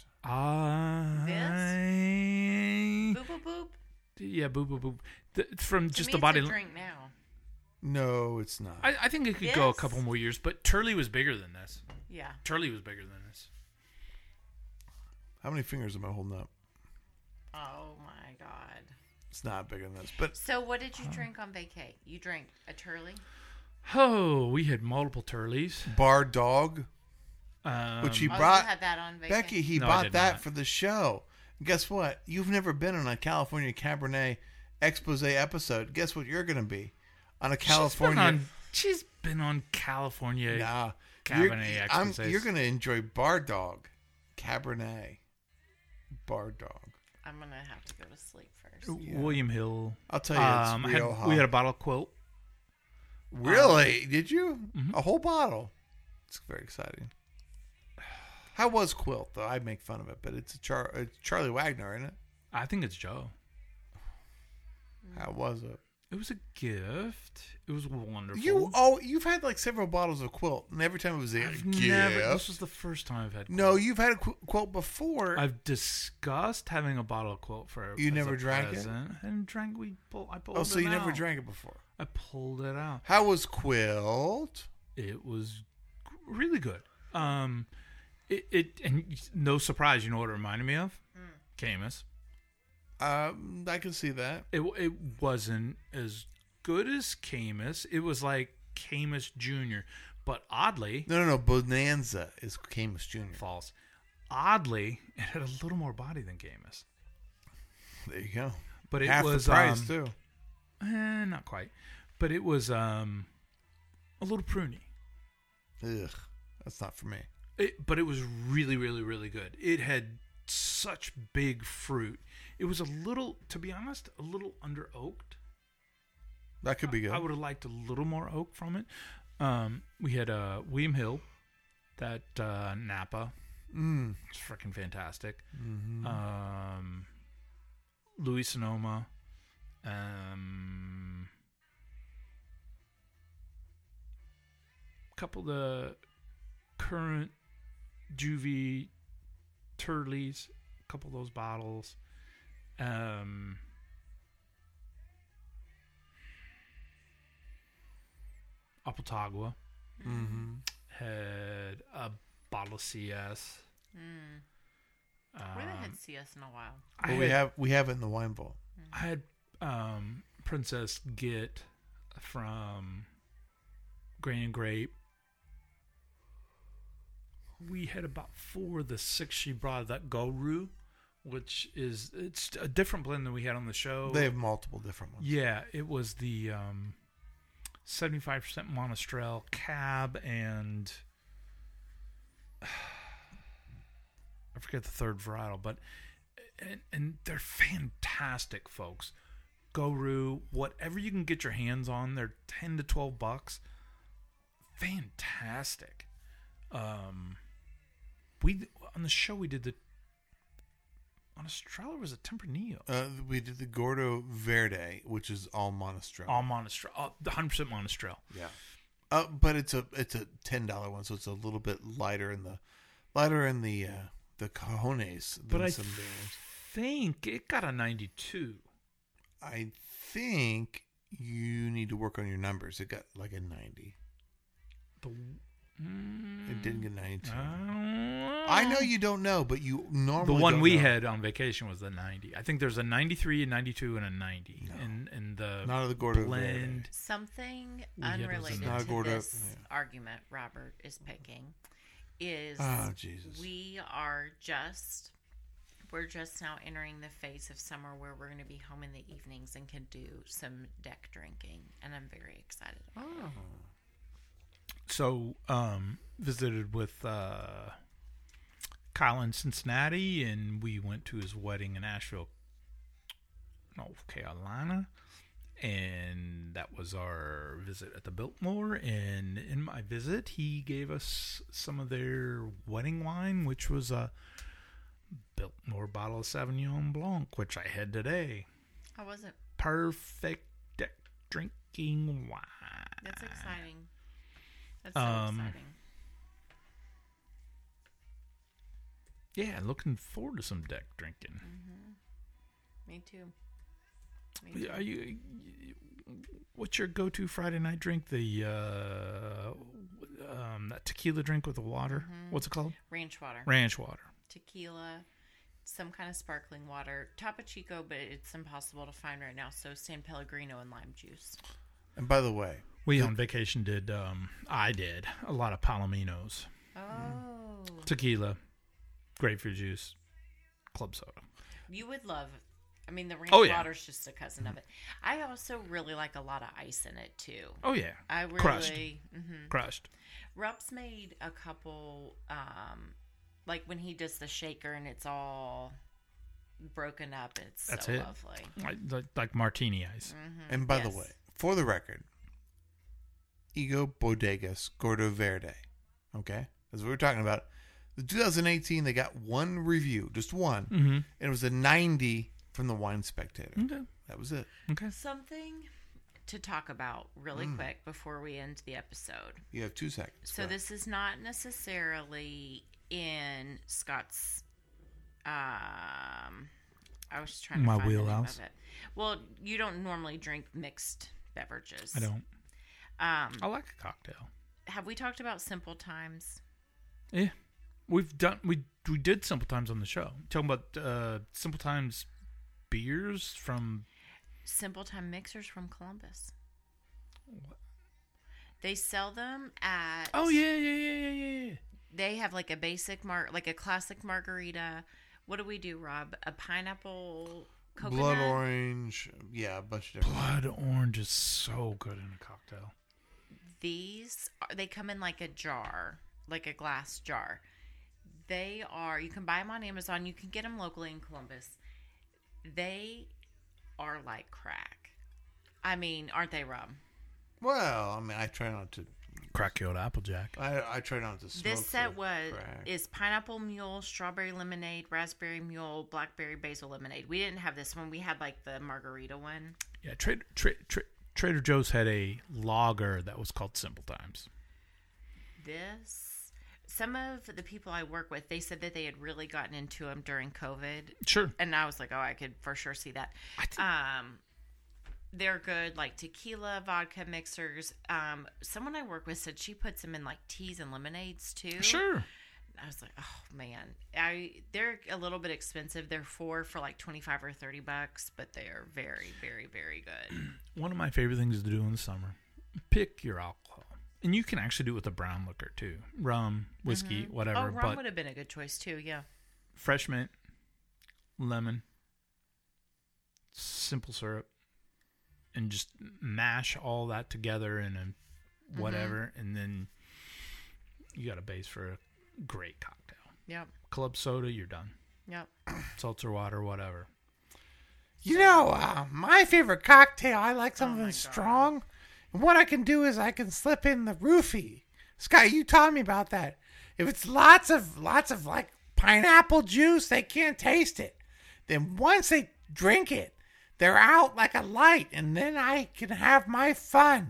C: I
D: Boop boop boop.
C: yeah, boop boop boop. The, from
D: To
C: just
D: me,
C: the
D: it's
C: body.
D: a drink now.
A: No, it's not.
C: I, I think it could go a
D: Yes.
C: couple more years, but Turley was bigger than this.
D: Yeah.
C: Turley was bigger than this.
A: How many fingers am I holding up?
D: Oh my God.
A: It's not bigger than this. But
D: So what did you drink on vacay? You drank a Turley?
C: Oh, we had multiple Turleys.
A: Bar Dog,
C: Um,
A: which he
D: Oh,
A: brought.
D: you had that on vacay?
A: Becky, he
C: No, I
A: bought
C: did
A: that
C: not.
A: for the show. Guess what? You've never been on a California Cabernet expose episode. Guess what you're going to be? On a California.
C: She's been on, she's been on California.
A: Nah.
C: Cabernet
A: you're, I'm-
C: exposés.
A: you're going to enjoy Bar Dog. Cabernet. Bar Dog.
D: I'm going to have to go to sleep first.
A: Yeah.
C: William Hill.
A: I'll tell you, it's
C: Um, I
A: real
C: had-
A: hot.
C: we had a bottle of Quilt.
A: Really? Did you?
C: Mhm.
A: A whole bottle. It's very exciting. How was Quilt, though? I make fun of it, but it's a Char- it's Charlie Wagner, isn't it?
C: I think it's Joe.
A: How was it?
C: It was a gift. It was wonderful.
A: You oh, you've had like several bottles of Quilt, and every time it was a
C: I've
A: gift.
C: never. This was the first time I've had.
A: No,
C: Quilt.
A: you've had a Qu- Quilt before.
C: I've discussed having a bottle of Quilt for.
A: You
C: as
A: never
C: a
A: drank it?
C: present. I didn't drink. We pull. I pulled.
A: oh, so
C: it
A: you never
C: out.
A: drank it before.
C: I pulled it out.
A: How was Quilt?
C: It was really good. Um, it, it and no surprise, you know what it reminded me of? Camus.
A: Um, I can see that.
C: It it wasn't as good as Camus. It was like Camus Junior, but oddly,
A: No, no, no. Bonanza is Camus Junior
C: false. Oddly, it had a little more body than Camus,
A: There you go.
C: but it
A: Half
C: was
A: the price
C: um,
A: too.
C: eh, not quite. But it was um a little pruny.
A: Ugh, that's not for me.
C: It, but it was really, really, really good. It had such big fruit. It was a little, to be honest, a little under oaked.
A: That could be good.
C: I would have liked a little more oak from it. Um, we had uh, William Hill, that uh, Napa.
A: Mm.
C: It's freaking fantastic.
A: Mm-hmm.
C: Um, Louis Sonoma. Um, couple of the current Juvie Turleys, a couple of those bottles. Um, Apotagua
A: Mm-hmm.
C: had a bottle of C S.
D: Mm.
C: Um,
D: We haven't had C S in a while.
C: I
A: Well, we
C: had,
A: have we have it in the wine vault.
C: I had um, Princess Git from Grain and Grape. We had about four of the six she brought, that Goru, which is it's a different blend than we had on the show.
A: They have multiple different ones.
C: Yeah, it was the um, seventy-five percent Monastrell Cab and I forget the third varietal, but and, and they're fantastic, folks. Goru, whatever you can get your hands on, they're ten to twelve bucks. Fantastic. Um, we on the show we did the Monastrell or was it Tempranillo?
A: Uh, we did the Gordo Verde, which is all Monastrell.
C: All Monastrell, oh, one hundred percent Monastrell.
A: Yeah. Uh, but it's a it's a ten dollar one, so it's a little bit lighter in the lighter in the uh, the cojones than
C: But I
A: some beers.
C: think it got a ninety-two.
A: I think you need to work on your numbers. It got like a ninety.
C: The, mm,
A: It didn't get ninety-two.
C: I
A: I know you don't know, but you normally
C: The one
A: don't
C: we
A: know.
C: had on vacation was the ninety. I think there's a ninety-three, a ninety-two, and a ninety.
A: No.
C: And and the
A: Not of the Gordo
C: blend.
D: Something
C: We had those
D: unrelated
C: in
A: there.
D: to
A: Gordo-
D: this
A: yeah.
D: argument Robert is picking is
A: Oh Jesus!
D: we are just we're just now entering the phase of summer where we're going to be home in the evenings and can do some deck drinking, and I'm very excited about it.
A: Oh.
C: So, um, visited with uh, Kyle in Cincinnati, and we went to his wedding in Asheville, North Carolina. And that was our visit at the Biltmore. And in my visit, he gave us some of their wedding wine, which was a Biltmore bottle of Sauvignon Blanc, which I had today.
D: How was it?
C: Perfect deck drinking wine.
D: That's exciting. That's so
C: Um,
D: exciting.
C: Yeah, looking forward to some deck drinking.
D: Me too. Me too.
C: Are you? what's your go-to Friday night drink? The uh, um, that tequila drink with the water.
D: Mm-hmm.
C: What's it called?
D: Ranch water.
C: Ranch water.
D: Tequila, some kind of sparkling water. Topo Chico, but it's impossible to find right now. So San Pellegrino and lime juice.
A: And by the way,
C: We on vacation did. Um, I did a lot of Palominos.
D: Oh.
C: Tequila, grapefruit juice, club soda.
D: You would love, I mean, the ranch
C: Oh, yeah.
D: water's just a cousin of it. I also really like a lot of ice in it, too.
C: Oh yeah,
D: I really,
C: crushed,
D: Mm-hmm.
C: crushed.
D: Rupp's made a couple, um, like when he does the shaker and it's all broken up. It's
C: That's
D: so
C: it.
D: lovely.
C: Like, like, like martini ice.
D: Mm-hmm.
A: and by the
D: Yes.
A: way, for the record, Ego Bodegas Gordo Verde. Okay? That's what we're talking about. The two thousand eighteen, they got one review, just one.
C: Mm-hmm.
A: And it was a ninety from the Wine Spectator.
C: Okay.
A: That was it.
C: Okay.
D: Something to talk about really
A: Mm.
D: quick before we end the episode.
A: You have two seconds.
D: So
A: Go ahead.
D: this is not necessarily in Scott's. Um, I was trying to
C: My
D: find the name
C: wheelhouse.
D: of it. Well, you don't normally drink mixed beverages.
C: I don't.
D: Um,
C: I like a cocktail.
D: have we talked about Simple Times?
C: Yeah, we've done. We we did Simple Times on the show. Talking about uh, Simple Times beers from.
D: Simple Time mixers from Columbus. They sell them at.
C: Oh yeah, yeah, yeah, yeah, yeah. yeah.
D: They have like a basic mar, like a classic margarita. What do we do, Rob? A pineapple coconut.
A: Blood orange. Yeah, a bunch of different.
C: Blood orange is so good in a cocktail.
D: These are- they come in like a jar, like a glass jar. They are. You can buy them on Amazon. You can get them locally in Columbus. They are like crack. I mean, aren't they, Rob?
A: Well, I mean, I try not to.
C: Crack old Applejack.
A: I, I try not to smoke.
D: This set
A: the
D: was
A: crack.
D: is pineapple mule, strawberry lemonade, raspberry mule, blackberry basil lemonade. We didn't have this one. We had like the margarita one.
C: Yeah, Trader tra- tra- Trader Joe's had a lager that was called Simple Times.
D: This, some of the people I work with, they said that they had really gotten into them during COVID,
C: Sure.
D: and I was like, oh, I could for sure see that.
C: I think-
D: Um, they're good, like tequila, vodka mixers. Um, someone I work with said she puts them in like teas and lemonades too.
C: Sure.
D: I was like, oh man, I they're a little bit expensive. They're four for like twenty five or thirty bucks, but they are very, very, very good.
C: One of my favorite things to do in the summer, pick your alcohol. And you can actually do it with a brown liquor too. Rum, whiskey, whatever.
D: Oh, rum
C: but
D: would have been a good choice too. Yeah.
C: fresh mint, lemon, simple syrup, and just mash all that together in a whatever. And then you got a base for a great cocktail.
D: Yep.
C: Club soda, you're done.
D: Yep.
C: Seltzer water, whatever.
A: You know, uh, my favorite cocktail, I like
D: Oh
A: something
D: my God.
A: strong. And what I can do is I can slip in the roofie. Scott, you taught me about that. If it's lots of, lots of like pineapple juice, they can't taste it. Then once they drink it, they're out like a light, and then I can have my fun.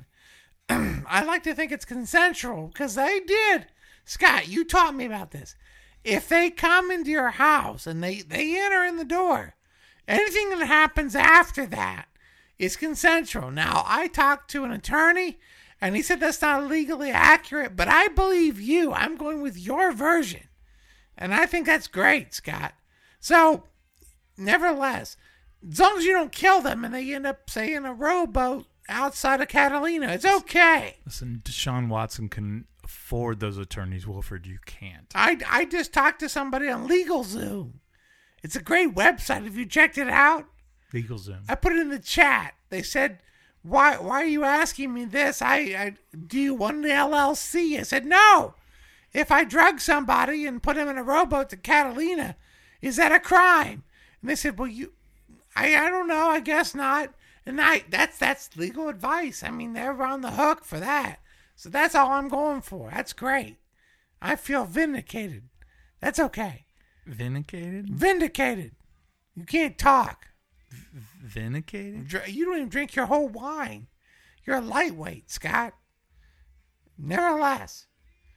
A: I like to think it's consensual because they did. Scott, you taught me about this. If they come into your house and they, they enter in the door, anything that happens after that is consensual. Now, I talked to an attorney, and he said that's not legally accurate, but I believe you. I'm going with your version. And I think that's great, Scott. So, nevertheless, as long as you don't kill them and they end up, say, in a rowboat outside of Catalina, it's okay.
C: Listen, Deshaun Watson can afford those attorneys. Wilfred, you can't.
A: I, I just talked to somebody on LegalZoom. It's a great website. Have you checked it out?
C: Legal Zoom.
A: I put it in the chat. They said, "Why? Why are you asking me this? I, I do you want an L L C?" I said, "No. If I drug somebody and put him in a rowboat to Catalina, is that a crime?" And they said, "Well, you, I, I don't know. I guess not." And I, that's that's legal advice. I mean, they're on the hook for that. So that's all I'm going for. That's great. I feel vindicated. That's okay.
C: Vindicated?
A: Vindicated. You can't talk.
C: Vindicated?
A: Dr- You don't even drink your whole wine. You're a lightweight, Scott. Nevertheless,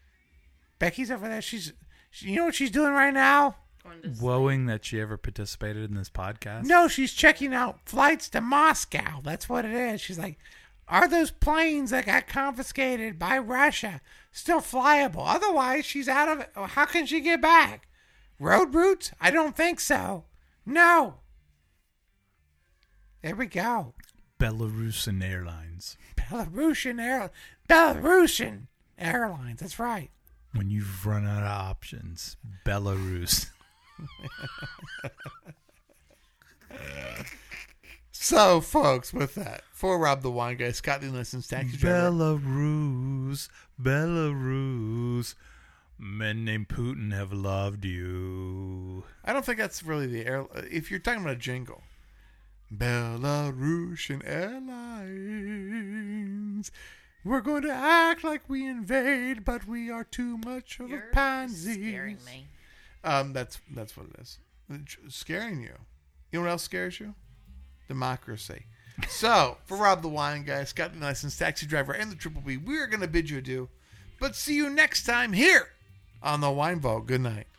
A: Becky's over there. She's, she, you know what she's doing right now?
D: Going to
C: Woeing that she ever participated in this podcast?
A: No, she's checking out flights to Moscow. That's what it is. She's like, are those planes that got confiscated by Russia still flyable? Otherwise, she's out of it. How can she get back? Road routes? I don't think so. No. There we go.
C: Belarusian Airlines.
A: Belarusian Airlines. Belarusian Airlines. That's right.
C: When you've run out of options, Belarus.
A: So, folks, with that, for Rob the Wine Guy, Scott the License Taxi Driver.
C: Belarus, Belarus. Men named Putin have loved you.
A: I don't think that's really the air. If you're talking about a jingle, Belarusian Airlines. We're going to act like we invade, but we are too much of
D: You're
A: a pansy.
D: scaring me.
A: Um, that's that's what it is. It's scaring you. You know what else scares you? Democracy. So, for Rob the Wine Guy, Scott the Licensed Taxi Driver, and the Triple B, we are going to bid you adieu. But see you next time here on the Wine Vault. Good night.